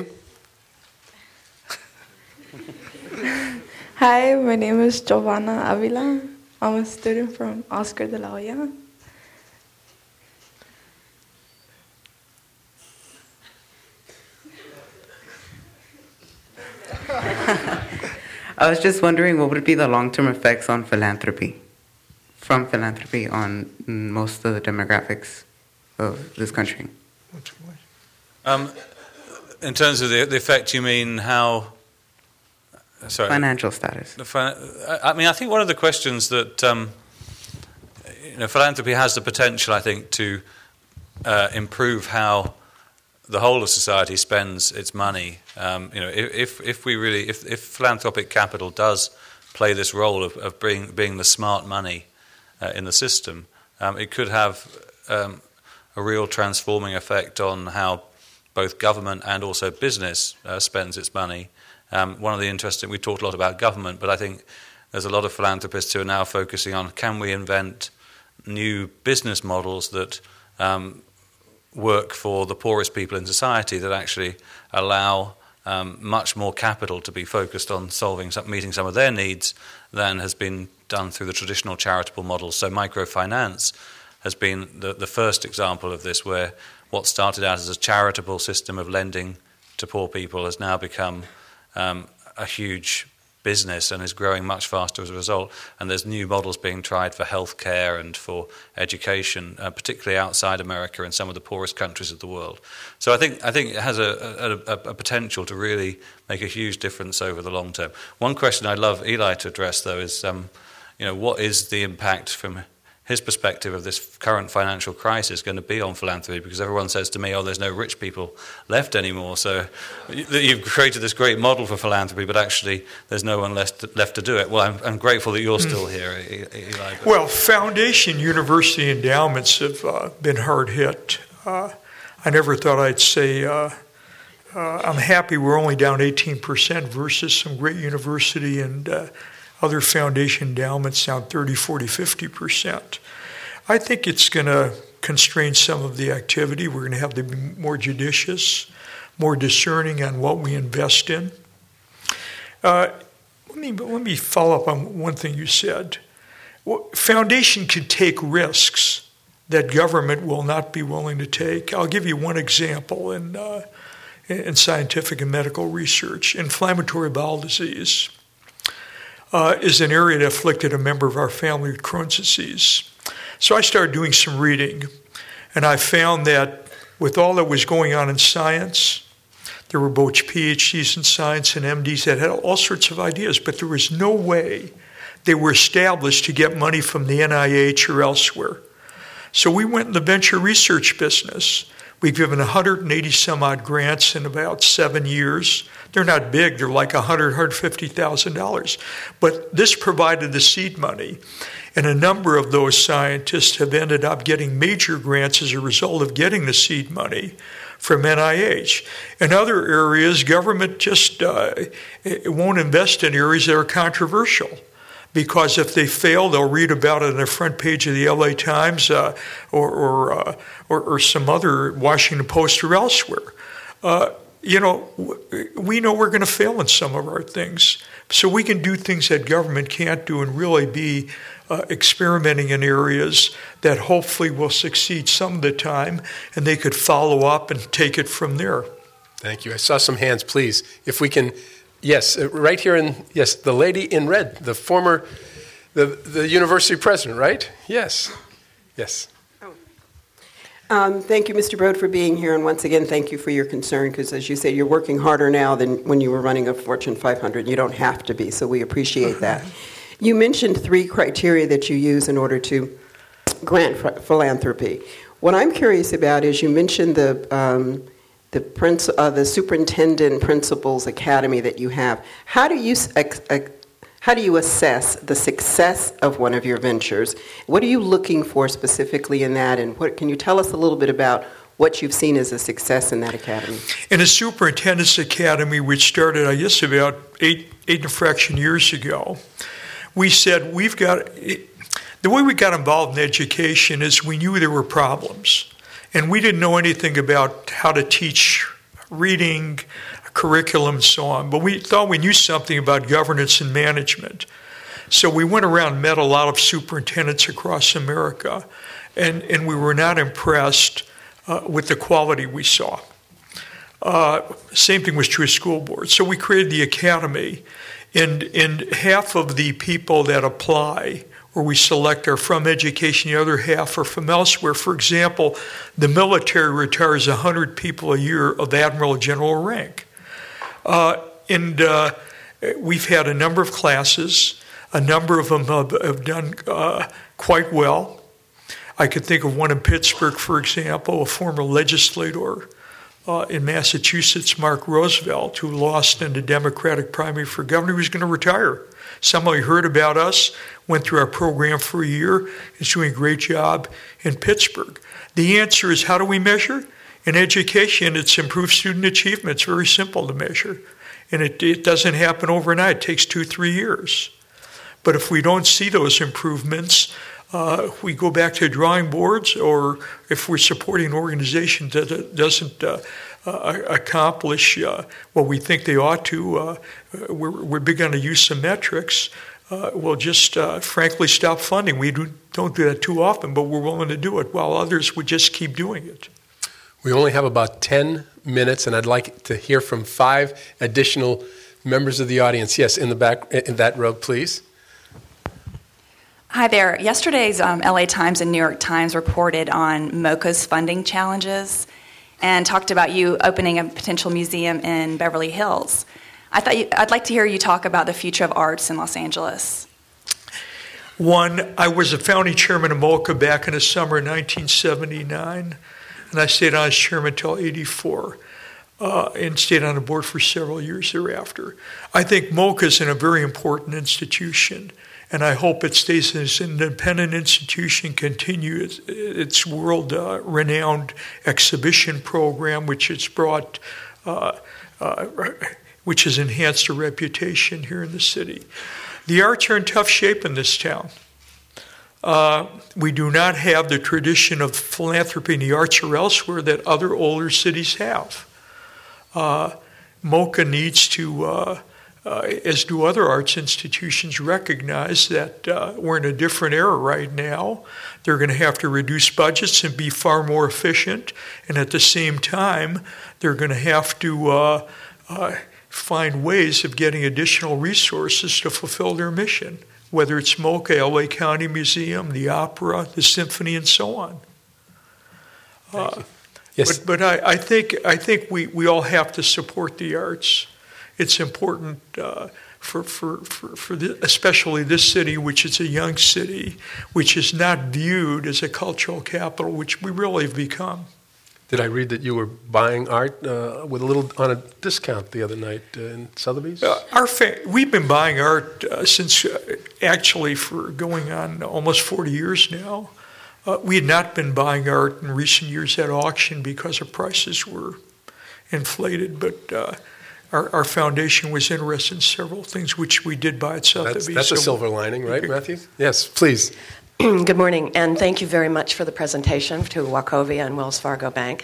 Speaker 8: Hi, my name is Giovanna Avila. I'm a student from Oscar de la Hoya.
Speaker 9: I was just wondering what would be the long-term effects on philanthropy, from philanthropy on most of the demographics of this country.
Speaker 5: Um, in terms of the, the effect, you mean how? Sorry.
Speaker 9: Financial status.
Speaker 5: The fi- I mean, I think one of the questions that um, you know, philanthropy has the potential, I think, to uh, improve how the whole of society spends its money. Um, you know, if if we really, if, if philanthropic capital does play this role of, of being being the smart money uh, in the system, um, it could have um, a real transforming effect on how both government and also business uh, spends its money. Um, one of the interesting, we talked a lot about government, but I think there's a lot of philanthropists who are now focusing on, can we invent new business models that um, work for the poorest people in society, that actually allow um, much more capital to be focused on solving, some, meeting some of their needs than has been done through the traditional charitable models. So microfinance has been the, the first example of this, where what started out as a charitable system of lending to poor people has now become um, a huge business and is growing much faster as a result. And there's new models being tried for healthcare and for education, uh, particularly outside America in some of the poorest countries of the world. So I think I think it has a, a, a potential to really make a huge difference over the long term. One question I'd love Eli to address, though, is um, you know, what is the impact from his perspective of this current financial crisis going to be on philanthropy? Because everyone says to me, oh, there's no rich people left anymore. So you've created this great model for philanthropy, but actually there's no one left, left to do it. Well, I'm, I'm grateful that you're still here, Eli. But
Speaker 6: well, foundation university endowments have uh, been hard hit. Uh, I never thought I'd say uh, uh, I'm happy we're only down eighteen percent versus some great university and uh, other foundation endowments down thirty, forty, fifty percent. I think it's going to constrain some of the activity. We're going to have to be more judicious, more discerning on what we invest in. Uh, let me let me follow up on one thing you said. Well, foundation can take risks that government will not be willing to take. I'll give you one example in, uh, in scientific and medical research. Inflammatory bowel disease Uh, is an area that afflicted a member of our family with Crohn's disease. So I started doing some reading, and I found that with all that was going on in science, there were both P H Ds in science and M Ds that had all sorts of ideas, but there was no way they were established to get money from the N I H or elsewhere. So we went in the venture research business. We've given one hundred eighty some odd grants in about seven years. They're not big. They're like one hundred thousand dollars, one hundred fifty thousand dollars. But this provided the seed money. And a number of those scientists have ended up getting major grants as a result of getting the seed money from N I H. In other areas, government just uh, it won't invest in areas that are controversial, because if they fail, they'll read about it on the front page of the L A Times uh, or or, uh, or or some other Washington Post or elsewhere. Uh, you know, we know we're going to fail in some of our things. So we can do things that government can't do and really be uh, experimenting in areas that hopefully will succeed some of the time, and they could follow up and take it from there.
Speaker 4: Thank you. I saw some hands, please. If we can, yes, uh, right here in, yes, the lady in red, the former, the, the university president, right? Yes, yes.
Speaker 10: Um, thank you, Mister Broad, for being here, and once again, thank you for your concern, because as you said, you're working harder now than when you were running a Fortune five hundred. You don't have to be, so we appreciate that. You mentioned three criteria that you use in order to grant ph- philanthropy. What I'm curious about is you mentioned the um, the, princ- uh, the Superintendent Principals Academy that you have. How do you ex- ex- How do you assess the success of one of your ventures? What are you looking for specifically in that? And what can you tell us a little bit about what you've seen as a success in that academy?
Speaker 6: In the Superintendent's Academy, which started, I guess, about eight, eight and a fraction years ago, we said we've got, the way we got involved in education is we knew there were problems. And we didn't know anything about how to teach reading, curriculum, and so on. But we thought we knew something about governance and management. So we went around and met a lot of superintendents across America, and, and we were not impressed uh, with the quality we saw. Uh, same thing was true of school boards. So we created the academy, and, and half of the people that apply or we select are from education, the other half are from elsewhere. For example, the military retires one hundred people a year of admiral general rank. Uh, and uh, we've had a number of classes. A number of them have, have done uh, quite well. I could think of one in Pittsburgh, for example, a former legislator uh, in Massachusetts, Mark Roosevelt, who lost in the Democratic primary for governor, who was going to retire. Somebody heard about us, went through our program for a year, is doing a great job in Pittsburgh. The answer is, how do we measure? In education, it's improved student achievement. It's very simple to measure. And it, it doesn't happen overnight. It takes two, three years. But if we don't see those improvements, uh, we go back to drawing boards, or if we're supporting an organization that doesn't uh, uh, accomplish uh, what we think they ought to, uh, we're, we're begun to use some metrics, uh, we'll just uh, frankly stop funding. We do, don't do that too often, but we're willing to do it, while others would just keep doing it.
Speaker 4: We only have about ten minutes, and I'd like to hear from five additional members of the audience. Yes, in the back, in that row, please.
Speaker 11: Hi there. Yesterday's um, L A Times and New York Times reported on MoCA's funding challenges and talked about you opening a potential museum in Beverly Hills. I thought you, I'd like to hear you talk about the future of arts in Los Angeles.
Speaker 6: One, I was a founding chairman of MoCA back in the summer of nineteen seventy-nine, and I stayed on as chairman until eighty-four. Uh, and stayed on the board for several years thereafter. I think MoCA is a very important institution, and I hope it stays as an independent institution, continue its, its world-renowned uh, exhibition program, which has brought, uh, uh, which has enhanced the reputation here in the city. The arts are in tough shape in this town. Uh, we do not have the tradition of philanthropy in the arts or elsewhere that other older cities have. Uh, MoCA needs to, uh, uh, as do other arts institutions, recognize that uh, we're in a different era right now. They're going to have to reduce budgets and be far more efficient, and at the same time, they're going to have to uh, uh, find ways of getting additional resources to fulfill their mission, whether it's MoCA, L A County Museum, the Opera, the Symphony, and so on. Uh, Yes. But, but I, I think I think we, we all have to support the arts. It's important uh, for for for, for the, especially this city, which is a young city, which is not viewed as a cultural capital, which we really have become.
Speaker 4: Did I read that you were buying art uh, with a little on a discount the other night uh, in Sotheby's?
Speaker 6: Uh, our fa- we've been buying art uh, since uh, actually for going on almost forty years now. Uh, we had not been buying art in recent years at auction because our prices were inflated, but uh, our, our foundation was interested in several things, which we did buy at Sotheby's.
Speaker 4: That's, that's
Speaker 6: so
Speaker 4: a silver lining, right, Matthew? Yes, please.
Speaker 12: Good morning, and thank you very much for the presentation to Wachovia and Wells Fargo Bank.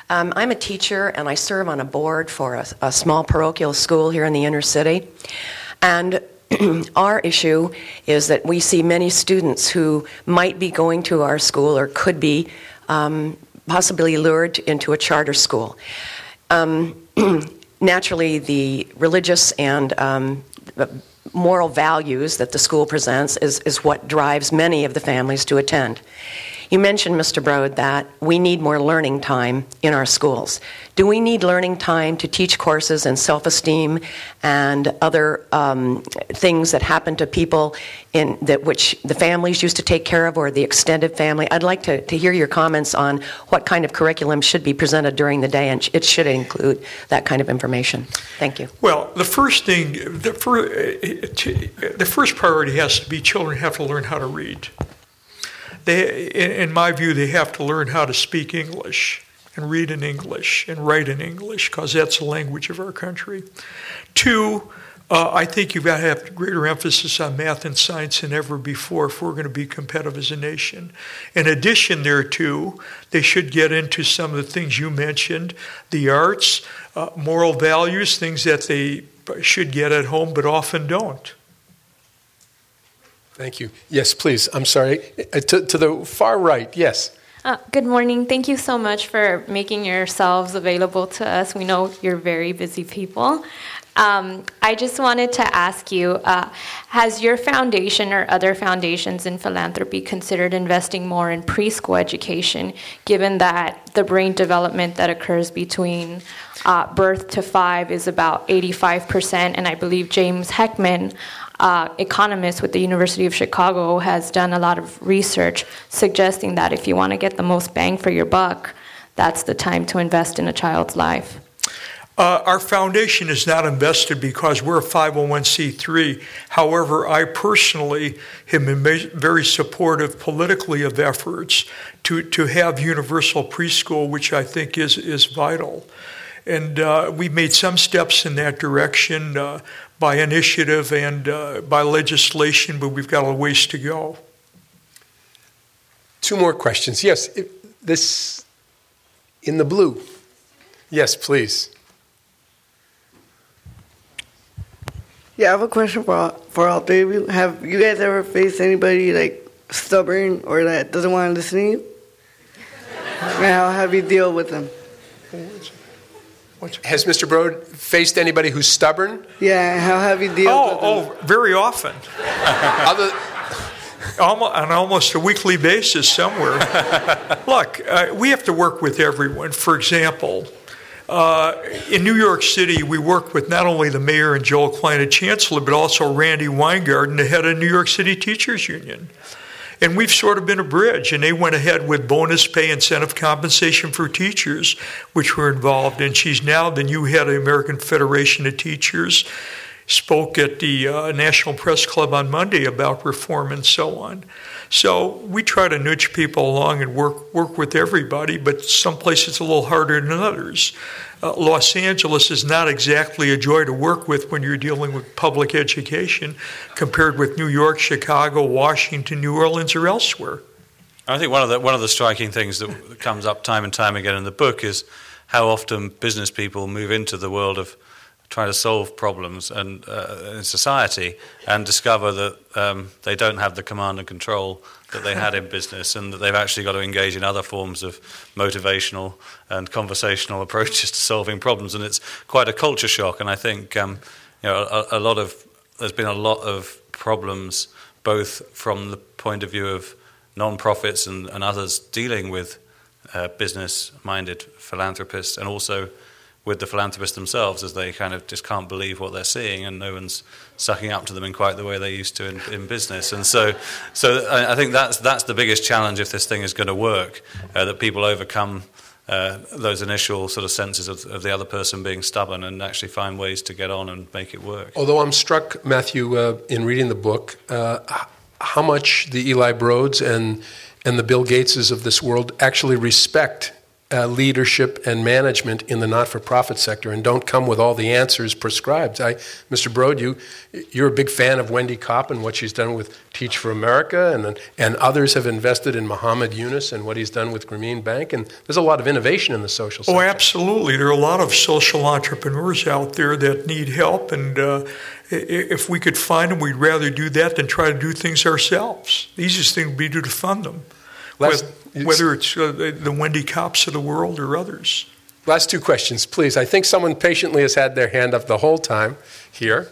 Speaker 12: Um, I'm a teacher, and I serve on a board for a, a small parochial school here in the inner city. And our issue is that we see many students who might be going to our school or could be um, possibly lured into a charter school. Um, naturally, the religious and um, moral values that the school presents is, is what drives many of the families to attend. You mentioned, Mister Broad, that we need more learning time in our schools. Do we need learning time to teach courses in self-esteem and other um, things that happen to people in that which the families used to take care of, or the extended family? I'd like to, to hear your comments on what kind of curriculum should be presented during the day, and it should include that kind of information. Thank you.
Speaker 6: Well, the first thing, the, fir- the first priority has to be children have to learn how to read. They, in my view, they have to learn how to speak English and read in English and write in English, because that's the language of our country. Two, uh, I think you've got to have greater emphasis on math and science than ever before if we're going to be competitive as a nation. In addition thereto, they should get into some of the things you mentioned, the arts, uh, moral values, things that they should get at home but often don't.
Speaker 4: Thank you. Yes, please. I'm sorry. Uh, to, to the far right, yes.
Speaker 13: Uh, good morning. Thank you so much for making yourselves available to us. We know you're very busy people. Um, I just wanted to ask you, uh, has your foundation or other foundations in philanthropy considered investing more in preschool education, given that the brain development that occurs between uh, birth to five is about eighty-five percent, and I believe James Heckman, Uh, economist with the University of Chicago, has done a lot of research suggesting that if you want to get the most bang for your buck, that's the time to invest in a child's life.
Speaker 6: Uh, our foundation is not invested because we're a five oh one c three. However, I personally have been very supportive politically of efforts to, to have universal preschool, which I think is, is vital. And uh, we've made some steps in that direction uh, by initiative and uh, by legislation, but we've got a ways to go.
Speaker 4: Two more questions. Yes, it, this in the blue. Yes, please.
Speaker 14: Yeah, I have a question for all, for all three of you. Have you guys ever faced anybody like stubborn or that doesn't want to listen to you? And how have you deal with them?
Speaker 4: Has Mister Broad faced anybody who's stubborn?
Speaker 14: Yeah, how have you dealt
Speaker 6: oh,
Speaker 14: with them?
Speaker 6: Oh, very often.
Speaker 4: Other,
Speaker 6: almost, on almost a weekly basis somewhere. Look, uh, we have to work with everyone. For example, uh, in New York City, we work with not only the mayor and Joel Klein, the chancellor, but also Randy Weingarten, the head of New York City Teachers Union. And we've sort of been a bridge, and they went ahead with bonus pay, incentive compensation for teachers, which we're involved in. She's now the new head of the American Federation of Teachers, spoke at the uh, National Press Club on Monday about reform and so on. So we try to nudge people along and work work with everybody, but some places it's a little harder than others. Uh, Los Angeles is not exactly a joy to work with when you're dealing with public education compared with New York, Chicago, Washington, New Orleans, or elsewhere.
Speaker 5: I think one of the one of the striking things that comes up time and time again in the book is how often business people move into the world of trying to solve problems and uh, in society and discover that um, they don't have the command and control that they had in business, and that they've actually got to engage in other forms of motivational and conversational approaches to solving problems. And it's quite a culture shock. And I think um, you know a, a lot of there's been a lot of problems, both from the point of view of non-profits and, and others dealing with uh, business-minded philanthropists, and also with the philanthropists themselves, as they kind of just can't believe what they're seeing, and no one's sucking up to them in quite the way they used to in, in business. And so, so I, I think that's that's the biggest challenge if this thing is going to work, uh, that people overcome uh, those initial sort of senses of, of the other person being stubborn and actually find ways to get on and make it work.
Speaker 4: Although I'm struck, Matthew, uh, in reading the book, uh, how much the Eli Broads and and the Bill Gateses of this world actually respect uh, leadership and management in the not-for-profit sector and don't come with all the answers prescribed. I, Mister Broad, you, you're a big fan of Wendy Kopp and what she's done with Teach for America, and, and others have invested in Muhammad Yunus and what he's done with Grameen Bank, and there's a lot of innovation in the social sector.
Speaker 6: Oh, absolutely. There are a lot of social entrepreneurs out there that need help, and uh, if we could find them, we'd rather do that than try to do things ourselves. The easiest thing would be to fund them. Last, whether it's uh, the Wendy Kopps of the world or others.
Speaker 4: Last two questions, please. I think someone patiently has had their hand up the whole time here.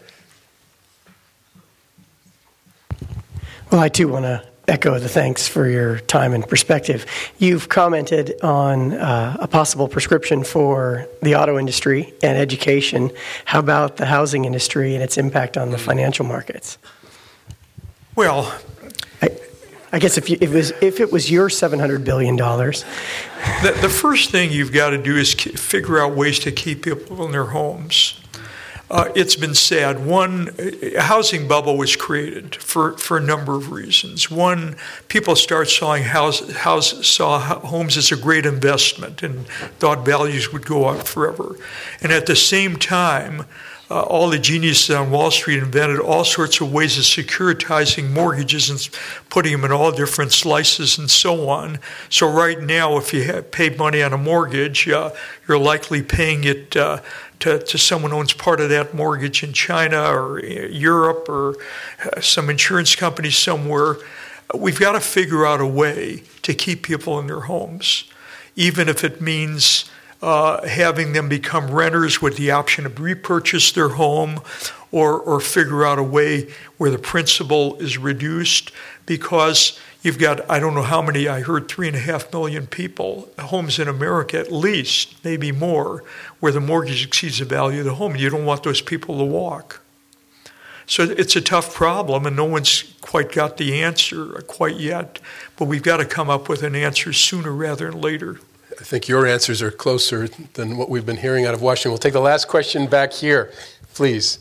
Speaker 15: Well, I too want to echo the thanks for your time and perspective. You've commented on uh, a possible prescription for the auto industry and education. How about the housing industry and its impact on the financial markets?
Speaker 6: Well,
Speaker 15: I guess if, you, if, it was, if it was your seven hundred billion dollars.
Speaker 6: The, the first thing you've got to do is figure out ways to keep people in their homes. Uh, it's been sad. One, a housing bubble was created for, for a number of reasons. One, people start selling house, house, saw homes as a great investment and thought values would go up forever. And at the same time, Uh, all the geniuses on Wall Street invented all sorts of ways of securitizing mortgages and putting them in all different slices and so on. So right now, if you have paid money on a mortgage, uh, you're likely paying it uh, to, to someone who owns part of that mortgage in China or Europe or uh, some insurance company somewhere. We've got to figure out a way to keep people in their homes, even if it means Uh, having them become renters with the option of repurchase their home or, or figure out a way where the principal is reduced, because you've got, I don't know how many, I heard three and a half million people, homes in America at least, maybe more, where the mortgage exceeds the value of the home. You don't want those people to walk. So it's a tough problem, and no one's quite got the answer quite yet, but we've got to come up with an answer sooner rather than later.
Speaker 4: I think your answers are closer than what we've been hearing out of Washington. We'll take the last question back here, please.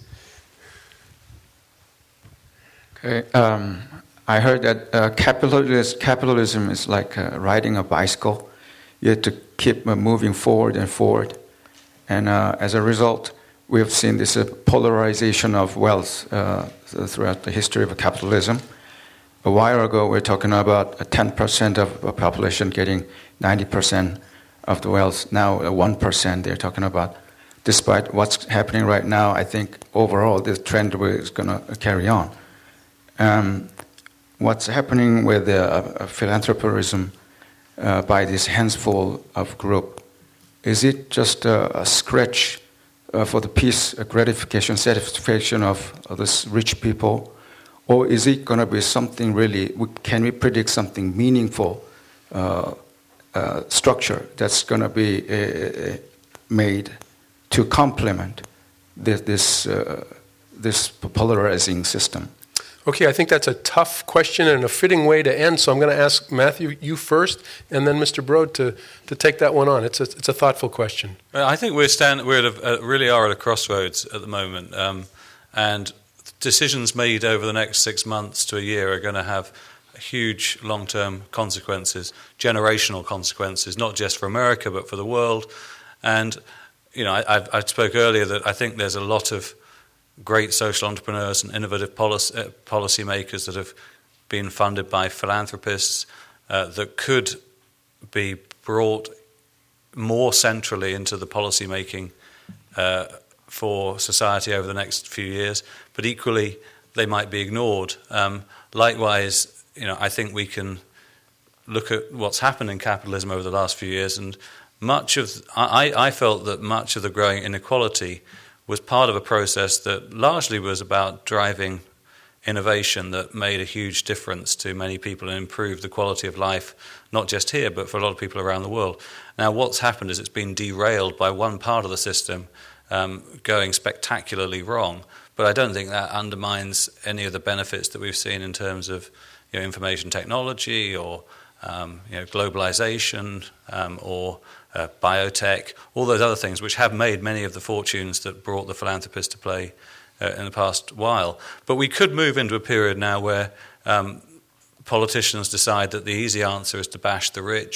Speaker 16: Okay. Um, I heard that uh, capitalism, capitalism is like uh, riding a bicycle. You have to keep uh, moving forward and forward. And uh, as a result, we have seen this uh, polarization of wealth uh, throughout the history of capitalism. A while ago, we were talking about ten percent of the population getting ninety percent of the wealth. Now, one percent they're talking about. Despite what's happening right now, I think overall this trend is going to carry on. Um, what's happening with the uh, philanthropism uh, by this handful of group, is it just a, a scratch uh, for the peace, a gratification, satisfaction of, of this rich people? Or is it going to be something really, can we predict something meaningful uh, uh, structure that's going to be uh, made to complement this this, uh, this polarizing system?
Speaker 4: Okay, I think that's a tough question and a fitting way to end, so I'm going to ask Matthew, you first, and then Mister Broad to, to take that one on. It's a, it's a thoughtful question.
Speaker 5: I think we're stand, we're at a, really are at a crossroads at the moment, um, and decisions made over the next six months to a year are going to have huge long-term consequences, generational consequences, not just for America but for the world. And you know, I, I spoke earlier that I think there's a lot of great social entrepreneurs and innovative policy, uh, policy makers that have been funded by philanthropists uh, that could be brought more centrally into the policy making uh, for society over the next few years, but equally they might be ignored. Um, likewise, you know, I think we can look at what's happened in capitalism over the last few years, and much of I, I felt that much of the growing inequality was part of a process that largely was about driving innovation that made a huge difference to many people and improved the quality of life, not just here, but for a lot of people around the world. Now, what's happened is it's been derailed by one part of the system um, going spectacularly wrong, but I don't think that undermines any of the benefits that we've seen in terms of, you know, information technology or um, you know, globalization um, or uh, biotech, all those other things which have made many of the fortunes that brought the philanthropists to play uh, in the past while. But we could move into a period now where um, politicians decide that the easy answer is to bash the rich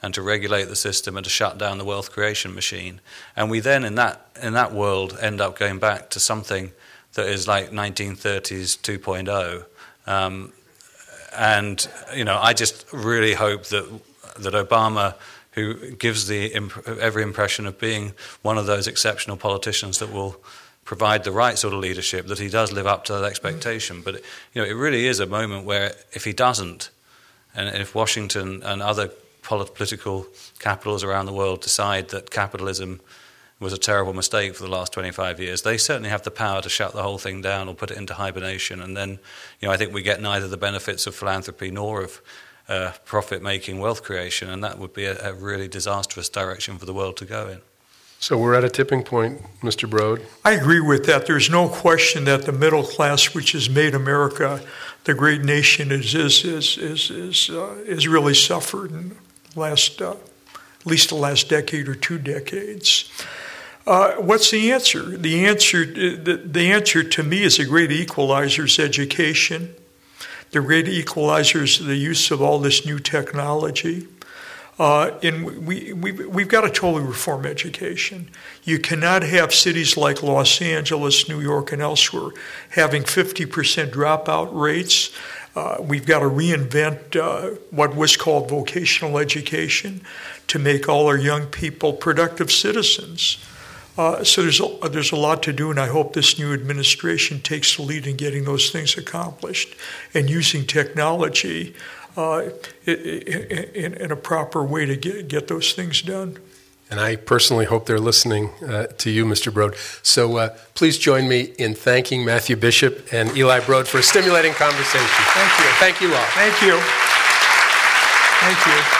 Speaker 5: and to regulate the system and to shut down the wealth creation machine. And we then, in that in that world, end up going back to something that is like nineteen thirties two point oh. Um, and, you know, I just really hope that that Obama, who gives the imp- every impression of being one of those exceptional politicians that will provide the right sort of leadership, that he does live up to that expectation. But, you know, it really is a moment where if he doesn't, and if Washington and other political capitals around the world decide that capitalism was a terrible mistake for the last twenty-five years, they certainly have the power to shut the whole thing down or put it into hibernation. And then, you know, I think we get neither the benefits of philanthropy nor of uh, profit-making wealth creation, and that would be a, a really disastrous direction for the world to go in.
Speaker 4: So we're at a tipping point, Mister Broad.
Speaker 6: I agree with that. There's no question that the middle class, which has made America the great nation it is, is is is uh, is really suffered in the last, uh, at least the last decade or two decades. Uh, what's the answer? The answer, the, the answer to me is a great equalizer is education. The great equalizer is the use of all this new technology. Uh, and we, we, we've got to totally reform education. You cannot have cities like Los Angeles, New York, and elsewhere having fifty percent dropout rates. Uh, we've got to reinvent uh, what was called vocational education to make all our young people productive citizens. Uh, so there's a, there's a lot to do, and I hope this new administration takes the lead in getting those things accomplished and using technology uh, in, in a proper way to get, get those things done.
Speaker 4: And I personally hope they're listening uh, to you, Mister Broad. So uh, please join me in thanking Matthew Bishop and Eli Broad for a stimulating conversation.
Speaker 6: Thank you.
Speaker 4: Thank you all.
Speaker 6: Thank you. Thank you.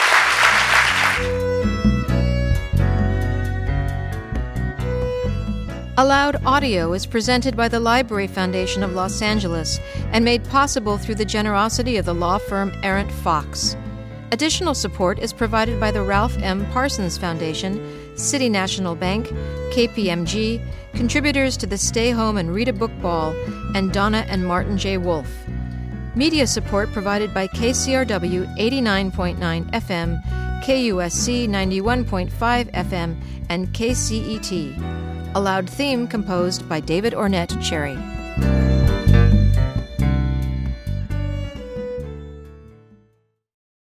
Speaker 1: Allowed Audio is presented by the Library Foundation of Los Angeles and made possible through the generosity of the law firm Arent Fox. Additional support is provided by the Ralph M. Parsons Foundation, City National Bank, K P M G, contributors to the Stay Home and Read a Book Ball, and Donna and Martin J. Wolf. Media support provided by K C R W eighty-nine point nine F M, K U S C ninety-one point five F M, and K C E T. Allowed theme composed by David Ornette Cherry.